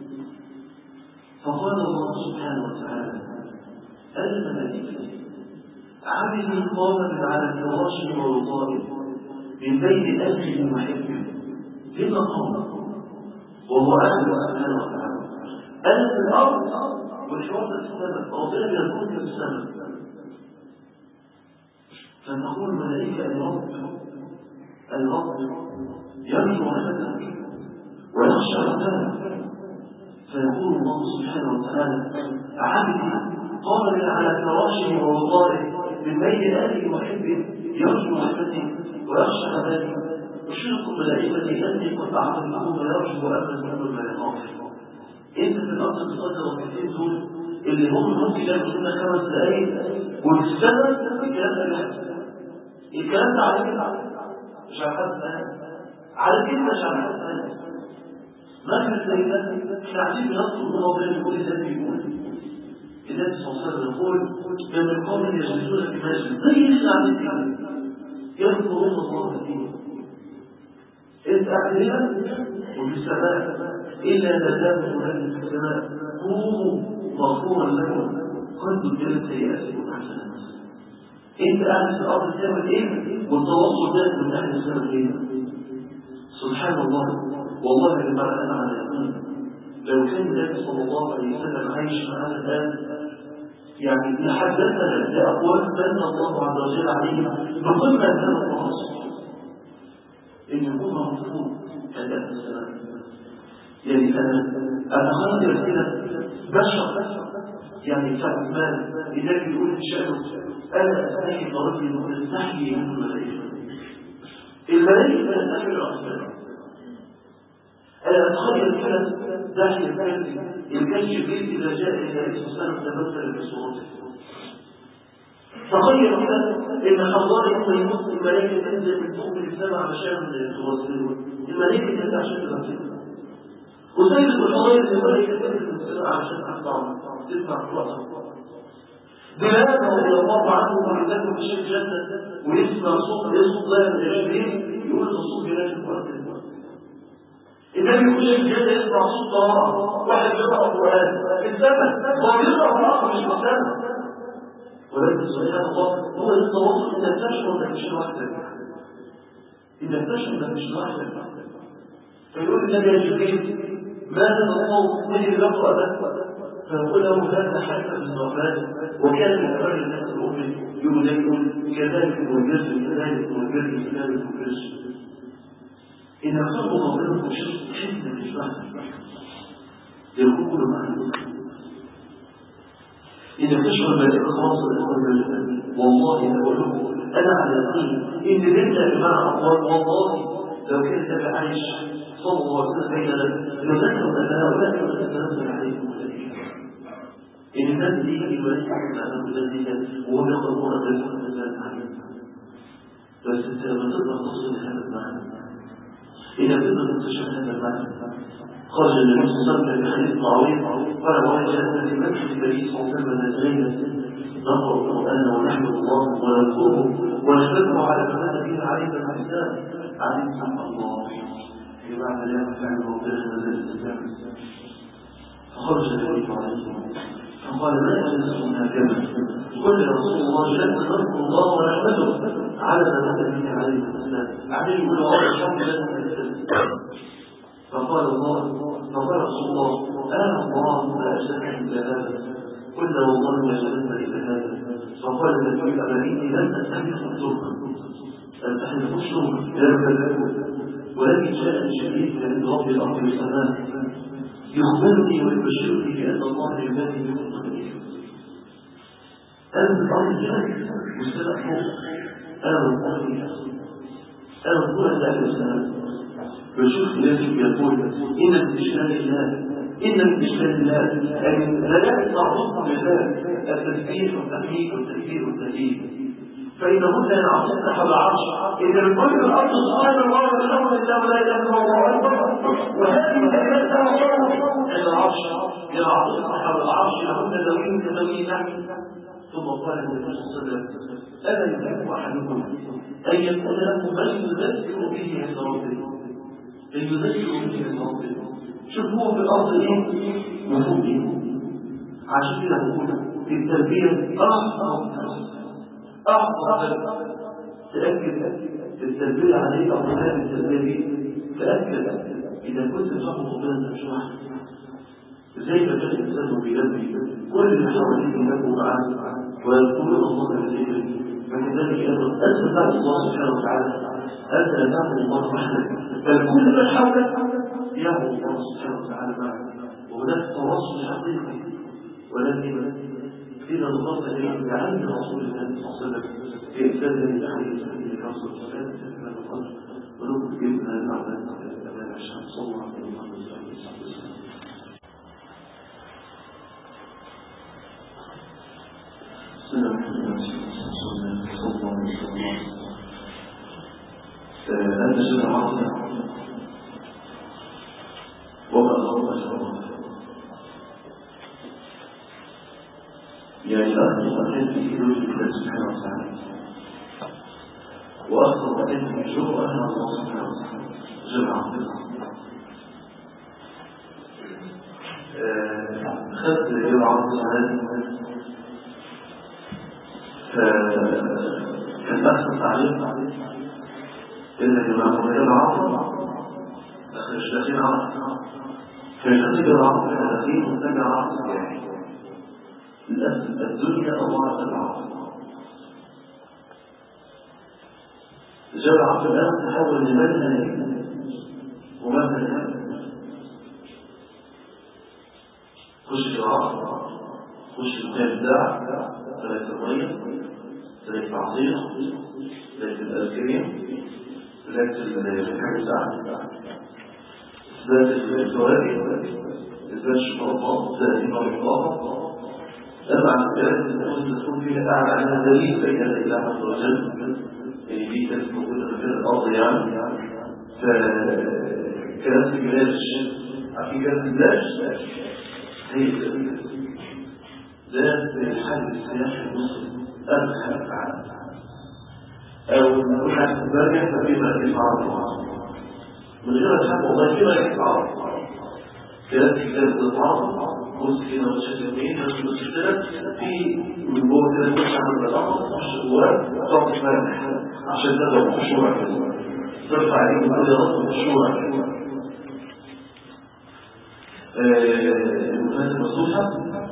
فقال الله سبحانه وتعالى الملائكة عبدي قام على الفراش ووطائه من بين أهله وحبه لما قام وهو أهل سبحانه وتعالى أنا في الأرض والحوار في السماء ربنا يكون في السماء فتقول الملائكة الرب الرب يرجو رحمتك ويخشى عذابك فيقول الله سبحانه وتعالى عبدي قام على فراشه ووضائه من بين اهله وحبه يرجو رحمتي ويخشى عذابي وشرط الملائكة أني قد أعطيتكم ويرجو أمن منه ما يخاف. أنت في الأرض بتصدر الركعتين دول اللي هم ممكن ياخدوا لنا خمس دقايق وفي السنة الكلام ده بيحصل. الكلام ده على كده مش على حد ثاني على كده مش على حد ثاني. مثل زي ده احنا عايزين نطلب من ربنا يقول النبي يقول النبي صلى الله عليه وسلم يقول كان القوم يجلسون في مسجد زي اللي قاعدين كده يذكرون الله فيه انت قاعد هنا وفي السماء الا ناداه منادي في السماء قوموا مغفورا لكم قد بدلت سيئاتكم حسنات. انت قاعد في الارض تعمل ايه والتواصل ده من اهل السماء ايه؟ سبحان الله. والله يا جماعه انا على يقين لو كان النبي صلى الله عليه وسلم عايش معنا الان يعني يحدثنا لأقوال من الله عز وجل عليهم بقمة هذا التواصل إن يكون مرفوض أداء السلام. يعني أنا أتخيل كده بشر يعني كعثمان الذي يقول شأنه أنا أستحي برجل وأستحي من الملائكة. الملائكة تستحي العثمان. أنا أتخيل كده داخل الكلب الكلب جيد إذا جاء إلى النبي صلى الله عليه وسلم تمثل بصورته. تخيل كده إن حضار يوم يموت الملائكة تنزل من فوق السماء عشان توصله. الملائكة تنزل عشان تمثله. وسيد الحضير الملائكة تنزل من السماء عشان تسمع تسمع قراءته. بلال رضي الله عنه ولذلك في شيء جنة ويسمع صوت يصوت لا من العشرين يقول صوت بلال القرآن. النبي يخش الجنة يسمع صوت طهارة واحد يقرأ القرآن في السماء هو بيقرأ القرآن مش في السماء. ولكن سبحان الله هو التواصل إنك تشعر إنك مش لوحدك. إنك تشعر إنك مش لوحدك. فيقول النبي يا جبريل ماذا الصوت من اللي يقرأ ده؟ فيقول له هذا حسن الرحمن وكان من أمر الناس المؤمن يقول كذلك والجسم كذلك والجسم كذلك والجسم. إن خلق ربنا مشرك حسن مش لوحدك. يكون كل معلوم. إذا تشعر بالإخلاص والإخلاص والله أقول أنا على يقين إن لله بمعنى الله والله لو كان النبي عايش صلى الله عليه وسلم بيننا لذكر أن هؤلاء يتنزل عليهم الملائكة. إن الناس دي الملائكة أمام الذين وهم يقرؤون الرزق تنزل عليهم. بس أنت لما تقدر تصل لهذا المعنى إذا تقدر تكتشف هذا المعنى خرج النبي صلى الله عليه وسلم في حديث معروف قال وهي جلسنا في مسجد النبي صلى الله عليه وسلم ليلة نقرأ القرآن ونحمد الله ونذكره ونشكره على ما نزل به علينا الإسلام عليكم الله يا جماعة لا فعل ربنا الذي تفعل. فخرج النبي صلى الله عليه وسلم فقال ما يجلسون هكذا قل يا رسول الله جلسنا نذكر الله ونحمده على ما نزل به علينا الإسلام عليه يقول الله الحمد لله. فقال الله فقال رسول الله أنا الله لا أشتكي إلى هذا قلنا والله ما شهدنا إلى هذا. فقال النبي أمانيني لن أستحدث الزرق أستحدث الشرق لا أبدا ولكن جاء شديد من رب الأرض والسماء يخبرني ويبشرني بأن الله عباده يكون خير. أنا الأرض جاء والسماء فوق أنا الأرض أنا الأرض أهل السماء بشوف لازم يقول إن استشهاد الله إن استشهاد الله أن لا تعرض لله التسبيح والتحميد والتكبير والتهليل فإنهن ينعطفن حول العرش إذا كل الأرض سبحان الله والحمد لله ولا إله إلا الله أكبر وهذه الآيات عند العرش ينعطفن حول العرش لهن ذوين كذوي نحن. ثم قال النبي صلى الله عليه وسلم ألا يحب أحدكم أن يكون له من يذكر به عند ربه يذكر به عند ربه. شوف هو في الأرض إيه وفوق إيه. عشان كده بقول في التربية أعظم أعظم تأكد التربية عليك أو كتاب التربية تأكد إذا كنت تفهم ربنا مش واحد زي ما كان الإنسان بيلبي كل اللي حواليه يلبوا معاه ويقول الله الذي فكذلك أيضا أنت بعد الله سبحانه وتعالى أنت لا تعبد الله وحدك بل كل من حولك يعبد الله سبحانه وتعالى معك وهناك تواصل حقيقي. ولكن إذا نظرت إليه بعين رسول الله صلى الله عليه وسلم في إرسال من الحديث الذي كرسل الصلاة في هذا القدر ونقول بإذن الله الأعلى أمام الشمس صلى الله عليه وسلم. السلام عليكم صلى الله عليه وسلم. هذا الشيء عظيم وقد الله سبحانه يعني أخذ مكان في وجه الله سبحانه وتعالى وأخذ مكان في جرأة على الله سبحانه وتعالى جرأة عظيمة. أخذت جرأة عظيمة فكان أخذ تعليق إلا جماعة مكان عظيمة أخذ الشاخين عظيمة كان شخصي جرأة الأخير مستمع عظيمة للأسف الدنيا أضاعت العقل. جاء العقل الآن تحول لمنهج ومنهج. خش في العقل، خش في الإبداع، ثلاث المية، ثلاث العصير، ثلاث الآيسكريم، ثلاث الحاجة، ثلاث الفواكه، ثلاث الشوكولاتات، ثلاث الشوكولاتات. أما الثلاث الأمور تكون فيها أعلى عنها دليل بين الله عز وجل، يعني في كانت موجودة في الأرض يعني. فكانت الجلاش، عارفين كانت الجلاش هي ذات الحل السياسي المصري أرخى العالم، أو نقول حاجة تبرع فبما يفعل من غير الحق والله فيما يفعل. كانت كتاب الإطعام جزء كده متشكلين نفس المشكلة في من جوه كده مش عامل الأمر مش جواه طاقة فارح عشان تبقى مشروع كده ترفع عليكم كل رقم مشروع كده. المهات المصروفة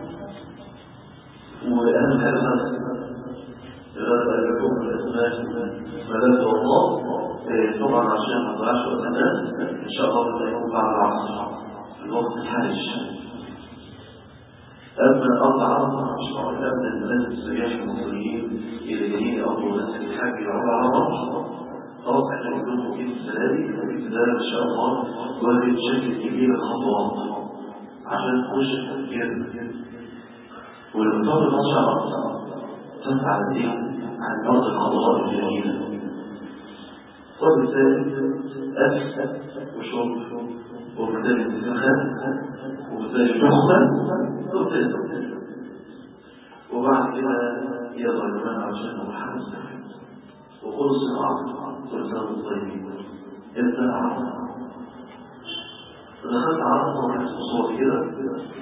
وأهم حاجة خمسة لغاية أن يكون الأسماء ملاذ والله طبعا عشان ما تضيعش وقت الناس إن شاء الله يكون بعد العصر في الوقت الحرج. أما أربعة مش معقول أبدا الناس السياح المصريين اللي جايين أمر ناس الحاج العمر على مصر خلاص احنا نقول لهم كيف السنة دي ده إن شاء الله وارد شكل كبير الخطوات عشان تخش التفكير والمطار المصر تنفع على ايه؟ عن أرض القضاء الجميلة. وبالتالي أكل وشرب وبالتالي انتخاب وبالتالي نخبة وبالتالي وبعد كده يضع الماء عشان محمد وقل الصناعة كل سنة الطيبين انت عرض دخلت عرض وحس بصور كده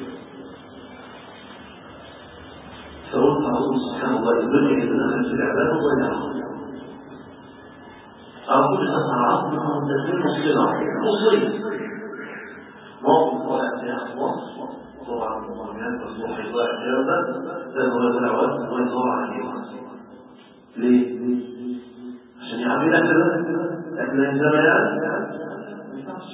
فقلت أقول سبحان الله الدنيا إذا دخلت في العبادة وضيعها أقول لك عرض منهم تسليم الصناعة مصري موقف ضائع فيها مصر طبعا المؤمنات مصروح يضيع فيها ده ده هو دلوقتي ويضيع عليه ليه؟ عشان يعمل أكل أكل الزمان ما ينفعش.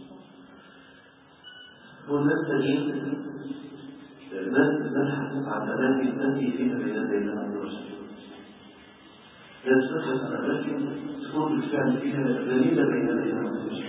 والناس تجيب الناس تبحث عن أماكن تأتي فيها بين يدي الله عز وجل. الناس تبحث عن أماكن تكون بالفعل فيها دليلا بين يدي الله عز وجل.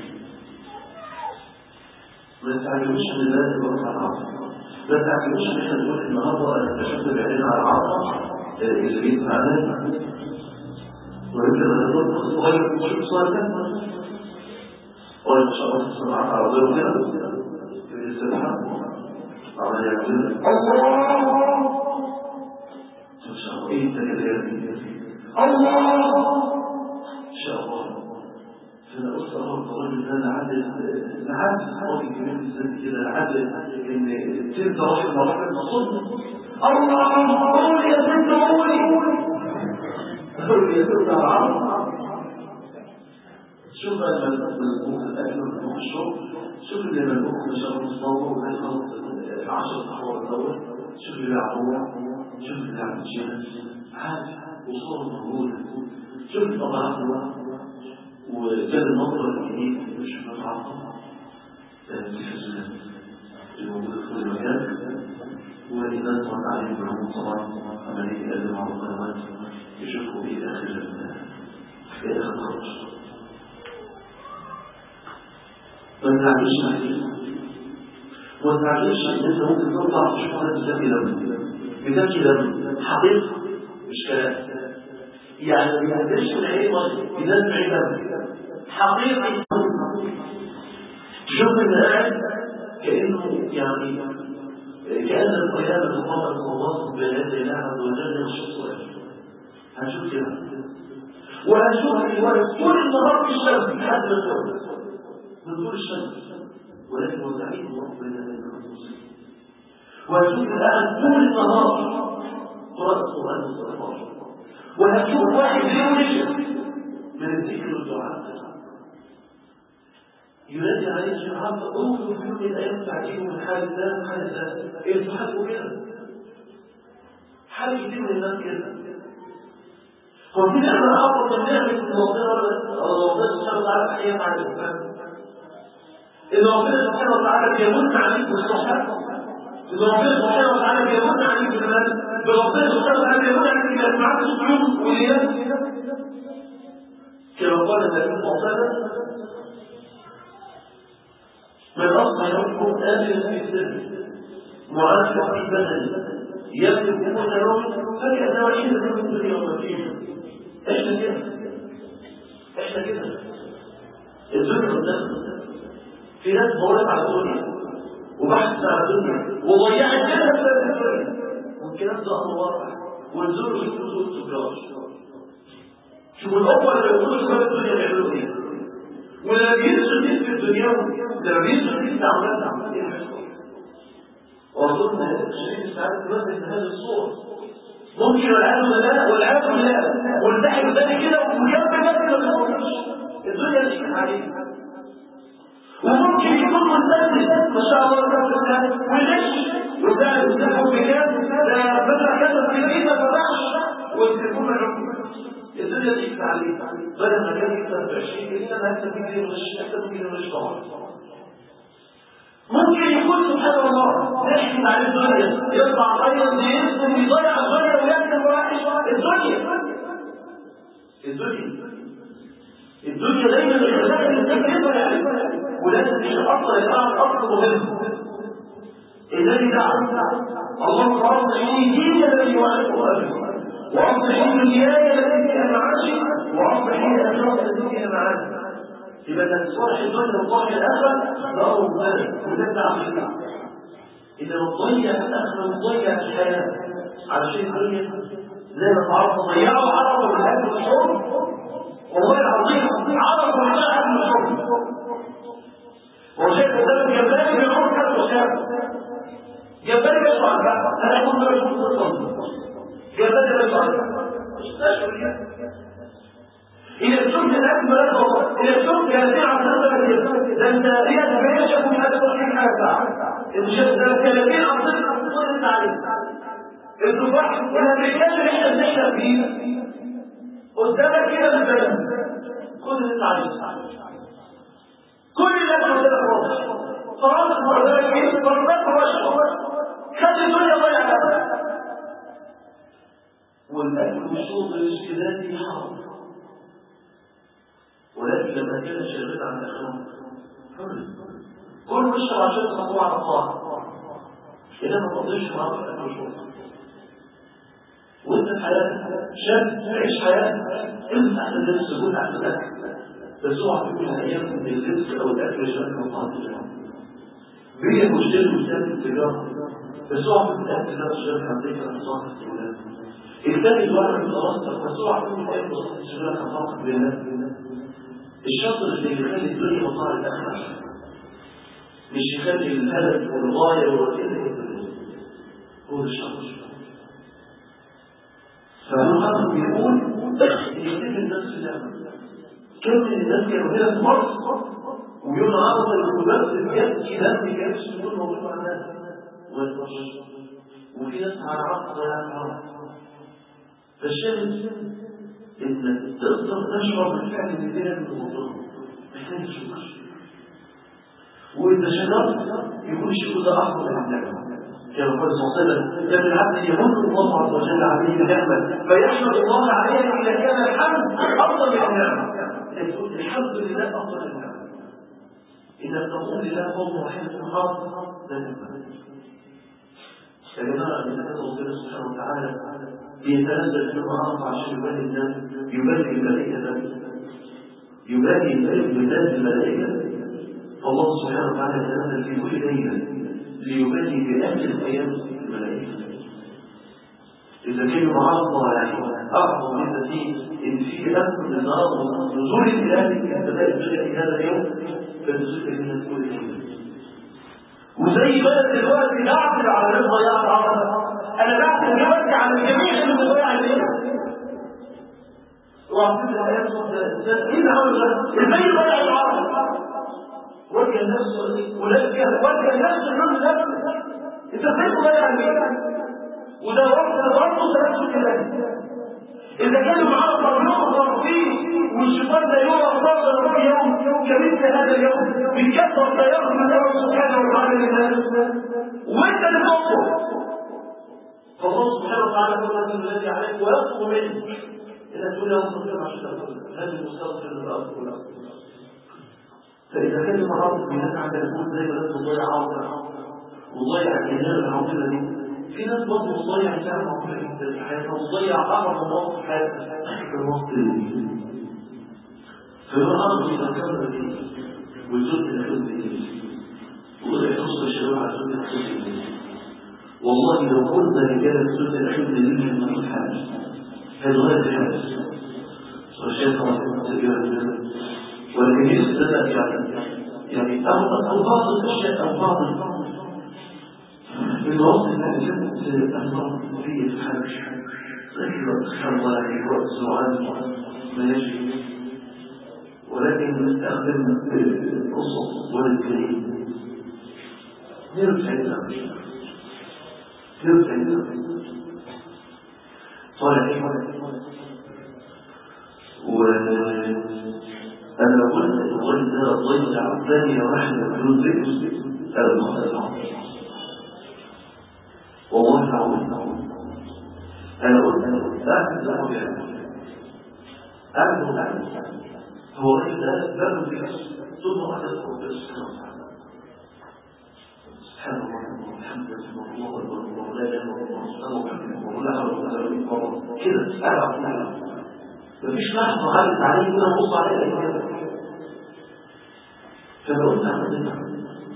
ما تعلمش من ذلك الوقت على العصر، ما تعلمش من احنا نقول النهارده انا اكتشفت بعينين على العصر اللي جيت معانا ويمكن ان تكون صغير مش صغير كده ولا ان شاء الله في الصناعه العربيه كده في الاستبحاء عمل يعمل الله ان شاء الله ايه التجارب الله ان شاء الله. فأنا قلت أمر الرجل ده لعدل لعدل راجل كبير في السن كده لعدل إن تلك رحمة رحمة مصد الله قول يا ست قولي قول يا ست العرض. شوف بقى الملبوخ بالملبوخ الأكل والملبوخ الشرب، شوف اللي ملبوخ بشغل مصطوى وزي خلص العشر صحوة الأول، شوف اللي بيعطوه شوف اللي بيعمل شيء عادي وصور موجودة، شوف الأضعاف الوقت وكان المنظر الجديد مش متعطل التلفزيونات الموجودة في كل مكان والناس رد عليهم بالعموم طبعا عملية يقدم على القنوات يشوفوا ايه اخر ايه اخر الخرج. ما تعجبش عليه وما تعجبش ان انت ممكن تطلع تشوف ناس بتاكي دم بتاكي دم حقيقة مش كلام يعني ما بيعملش من عين مصر بناس بعيدة حقيقي تشوف ان قاعد كأنه يعني كأن القيامة تقام التواصل بين يدي الله عز وجل الشخص هتشوف كده وهتشوف الوقت طول النهار في الشمس لحد ما تولد من طول الشمس ولكن وزعين الله بين يدي الله وهتشوف الآن طول النهار قراءة القرآن والصلاة وهتشوف واحد يولد من الذكر والدعاء ينادي عليه الشعب انظر في يوم من الايام تعجبه من حال الله من حال الله ايه تحبه كده حال كتير من الناس كده. هو في نعمة أعظم من نعمة ربنا ربنا سبحانه وتعالى أحيانا على الإنسان. إن ربنا سبحانه وتعالى بيمن عليك بالصحة، إن ربنا سبحانه وتعالى بيمن عليك بالمال، بربنا سبحانه وتعالى بيمن عليك بالأسماعات السجود واليد. كما قال النبي صلى الله عليه وسلم: من أصبح يومكم آمنا في سر معافى في بدنه يملك قوت يوم فكأنه عيد من الدنيا وما فيها. احنا كده احنا كده الدنيا قدامنا. في ناس بورت على الدنيا وبحثت على الدنيا وضيعت كده بسبب الدنيا، والكلام ده امر واقع. وانزلوا شوفوا سوق التجار، شوفوا الاول اللي يقولوا شباب الدنيا بيعملوا ايه، ولما بينزلوا فيه في الدنيا لما بينزلوا فيه تعاملات تعاملات ايه الحصول. وأظن شريك السعادة تمثل هذه الصورة. ممكن والعياذ بالله والعياذ بالله والتحي بذلك كده ومكمل بس ما بيصورش الدنيا اللي عليها. وممكن يكون مستثمر ما شاء الله ربنا ويغش وبتاع التليفون بكام ده بدل كذا في البيت ما فتحش والتليفون معه. الدنيا اللي عليها بدل ما كان يكسب عشرين جنيه انا هكسب مية جنيه وغش هكسب مية جنيه وغش طبعا. ممكن يكون سبحان الله نحكي على الدنيا يطلع غير باسم ويضيع الدنيا ويكتب واحد الدنيا الدنيا الدنيا دايما الخلاف الانسان يقدر يعرفها ولازم يتأثر الأمر أمر مهم. الذي دعا اللهم أصلح لي ديني الذي يعرفه أبي وأصلح لي دنياي التي فيها معاشي وأصلح لي آخرتي التي فيها معاشي. يبقى ده صالح الدنيا وصالح الآخرة ضرر مبالغ وده تعمل. إذا تضيع الآخرة وتضيع الحياة على شيء الدنيا زي ما تعرف ضيعوا عرضوا بالأكل والشرب. والله العظيم عرضوا بالأكل والشرب. وشايف قدامك جبالي بيعملوا كذا وشاب جبالي بيطلع البحر أنا أقول له يشوف الصندوق جبالي بيطلع البحر مش تشعر. إذا شفت الأكل بلا توقف، إذا شفت ثلاثين عصر ده أنت إذا تبين شافوا من هذا الوحيد حاجة ساعة. إذا شفت ثلاثين عصر عصر أنت عليه. التفاح والأمريكان اللي إحنا بنحلم فيه قدامك كده بالبلد كل اللي أنت عليه. كل اللي أنت قدامك واضح. خلاص قدامك إيه؟ قدامك رشح. خلي الدنيا ضيع لك. والأكل والشرب الاشتدادي حرام. ولكن لما كان الشريط عن الأخوان كل مشروع عشان تخطوه على الله إذا ما تقضيش معه الأكل والشرب وانت في حياتك شاب تعيش حياتك انت أحسن لبس تقول أحسن أكل بس اوعى تقول الأيام من اللبس أو الأكل والشرب مطاعم التجارة بيه مشتري مشتري التجارة بس اوعى تقول الأكل ده الشرب عندك مطاعم التجارة الثاني الواحد من الأرسل بس اوعى تقول الأكل مطاعم التجارة مطاعم التجارة. الشطر اللي يخلي الدنيا مطار الأخرى مش يخلي الهدف والغاية والوسيلة هو الشطر. فالمحمد بيقول يختفي الناس في الأمر كم من الناس كانوا هنا في مصر ويوم عرض الكتبات يبكي دم يكفي يكون موجود مع الناس ويتوشى وفي ناس على عقد ولا فالشاهد إنك تقدر تشعر بالفعل الإنسان من الموضوع محتاج الشكر. وإذا شكرت يكون الشكر ده أعظم من النعمة. كما قال صلى الله عليه وسلم كان العبد يمن الله عز وجل عليه بنعمة فيحمد الله عليها إذا كان الحمد أفضل من النعمة. الحمد لله أفضل من النعمة. إذا تقول لله قوم واحد النهار لا نعمة. يا جماعة الإنسان ربنا سبحانه وتعالى بيتنزل في المعارض عشان يبالي الناس يبالي الملائكة يبالي بذات الملائكة. فالله سبحانه وتعالى يتنزل في كل ليلة ليبالي بأهل القيام الملائكة. إذا كان معارضة يعني أعظم من فيه إن في أمر النهار نزول الإله كتباء الدنيا في هذا اليوم فنزول الإله كل ليلة. وزي بلد دلوقتي نعمل على ناس ضياع العرض أنا بعتل دلوقتي على الجميع اللي بيضيع الليلة. وعطيت الآيات إيه اللي عمل ده؟ إزاي ضيع العرض؟ وجه النفس ولكن وجه النفس النفس نفسه. أنت إزاي تضيع الليلة؟ وده وقت برضه تناسل الله. إذا كانوا معاه طريقهم فيه والشيطان لا يوم أفضل في يوم كمثل هذا اليوم بكثرة سيغفر الله سبحانه وتعالى للناس وأنت اللي تطلب. فالله سبحانه وتعالى يقول لك الذي عليك ويطلب منك إنك تقول له مستغفر عشان تقول هذه المستغفر للأرض والأرض. فإذا كان المعارض بناء على تكون زي ما أنت تضيع عرض وضيع الإنسان العظيمة دي، في ناس برضه بتضيع إنسان عظيمة جدا في حياتها وتضيع أعظم مواقف في حياتها في الوقت اللي فالأرض إذا كان دي والزوج الأخير دي وضع يخص الشباب على الزوج الأخير دي. والله لو قلنا رجال الزوج الأخير دي من الحاج هيتغير الحاج والشيخ رحمه ولكن يستدى يعني يعني أو بعض الأشياء أو بعض الوقت الذي كانت أنظر فيه الحاج لكن وقت خلوة يعني وقت سرعان ما يجري ولكن نستخدم القصص والكريم نرجع إلى نرجع إلى طالعين وأنا قلت الغيب ده الضيء الثانية واحدة بدون ذكر المخالفة والله العظيم أنا قلت أنا قلت أعمل له يعني أعمل له هو غير ده لا ذكر ثم أحدث ربنا سبحانه وتعالى سبحان الله والحمد لله والله أكبر ولا إله إلا الله سبحانه وتعالى ولا حول ولا قوة إلا بالله كده أعرف نعلم مفيش لحظة عدت عليه كده نبص عليه كده فأنا قلت أعمل له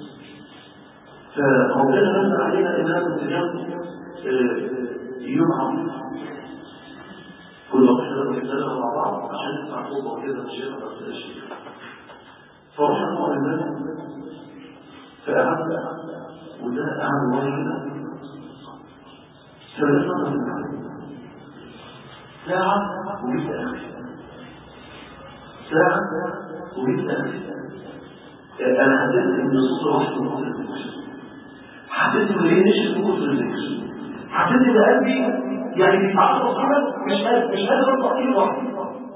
فربنا نزل علينا إن هذا اليوم يوم عظيم كل ما احنا بنتكلم مع بعض عشان نسمع صوت كده الشيخ ولا الشيخ فرحنا نوع الناس فقعدنا وده قعد واحد كده فبدأنا ساعة وجبت أخي ساعة وجبت أخي أنا حسيت إن الصورة واحدة من حسيت إن ليه نشف في الذكر حسيت إن قلبي يعني بيتعرض كده مش قادر مش قادر أطلع فيه لوحدي.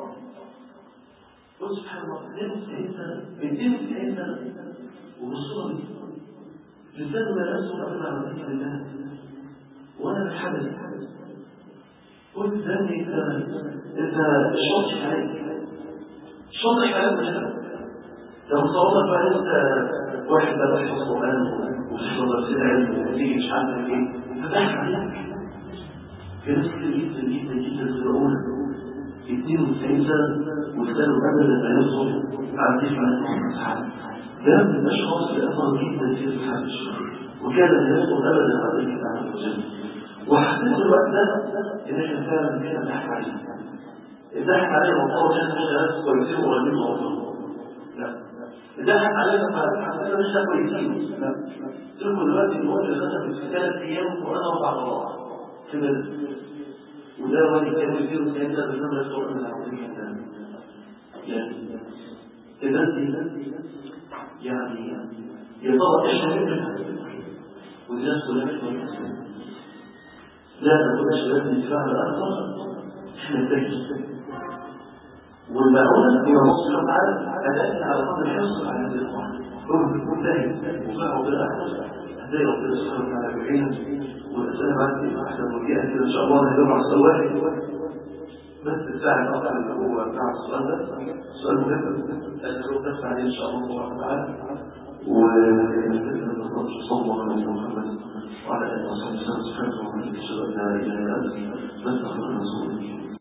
قلت سبحان الله اثنين وتسعين سنة اثنين وتسعين سنة وبالصورة دي لسان ما يأسوا أبدا على ذكر الله وأنا بحمل قلت ذنبي أنت أنت شاطر عليك شاطر عليك مش أنا لو صورت بقى أنت واحد بقى بحفظ القرآن وتحفظ درسين علم وتيجي مش عارف إيه فتحت عليك في ناس كتير جدا جدا جدا تلاقونا اثنين وتسعين سنة وكانوا أبدا ما يصل على تسعة سبحانه ده من الأشخاص اللي أثروا جدا في الحج وكان لا يصل أبدا على ذلك عز وجل. وحسيت الوقت ده إن إحنا فعلا كده نضحك عليه نضحك عليه وطور إن إحنا ناس كويسين وغالبين وغالبين لا نضحك علينا فحسينا مش ده كويسين لا تلكم دلوقتي الوقت اللي خدها في ثلاث أيام وأنا وبعد الله كده وده وادي كان يصير سيدنا بالنمرة السؤال العظيم جدا يعني الناس دي يعني يطلع ايش منها والناس كلها مش مهمة لا نقولش لازم نتفاعل أكثر احنا نتجه والمعونة هي مصر تعالى أدائنا على قدر الحصر على هذه القرآن رب مجتهد وفاعل بالأحسن هدايا ربنا سبحانه وتعالى بعينه والأسئلة بعد أحسن وجيئة كده إن شاء الله هيدور على السؤال بس تساعد أكثر اللي هو بتاع السؤال ده سؤال مهم لأنه بس عليه إن شاء الله سبحانه وتعالى ونستثنى بالنصر صلى الله عليه وسلم وعلى آله وصحبه وسلم سبحانه وتعالى لا إله إلا أنت نستغفرك ونتوب إليك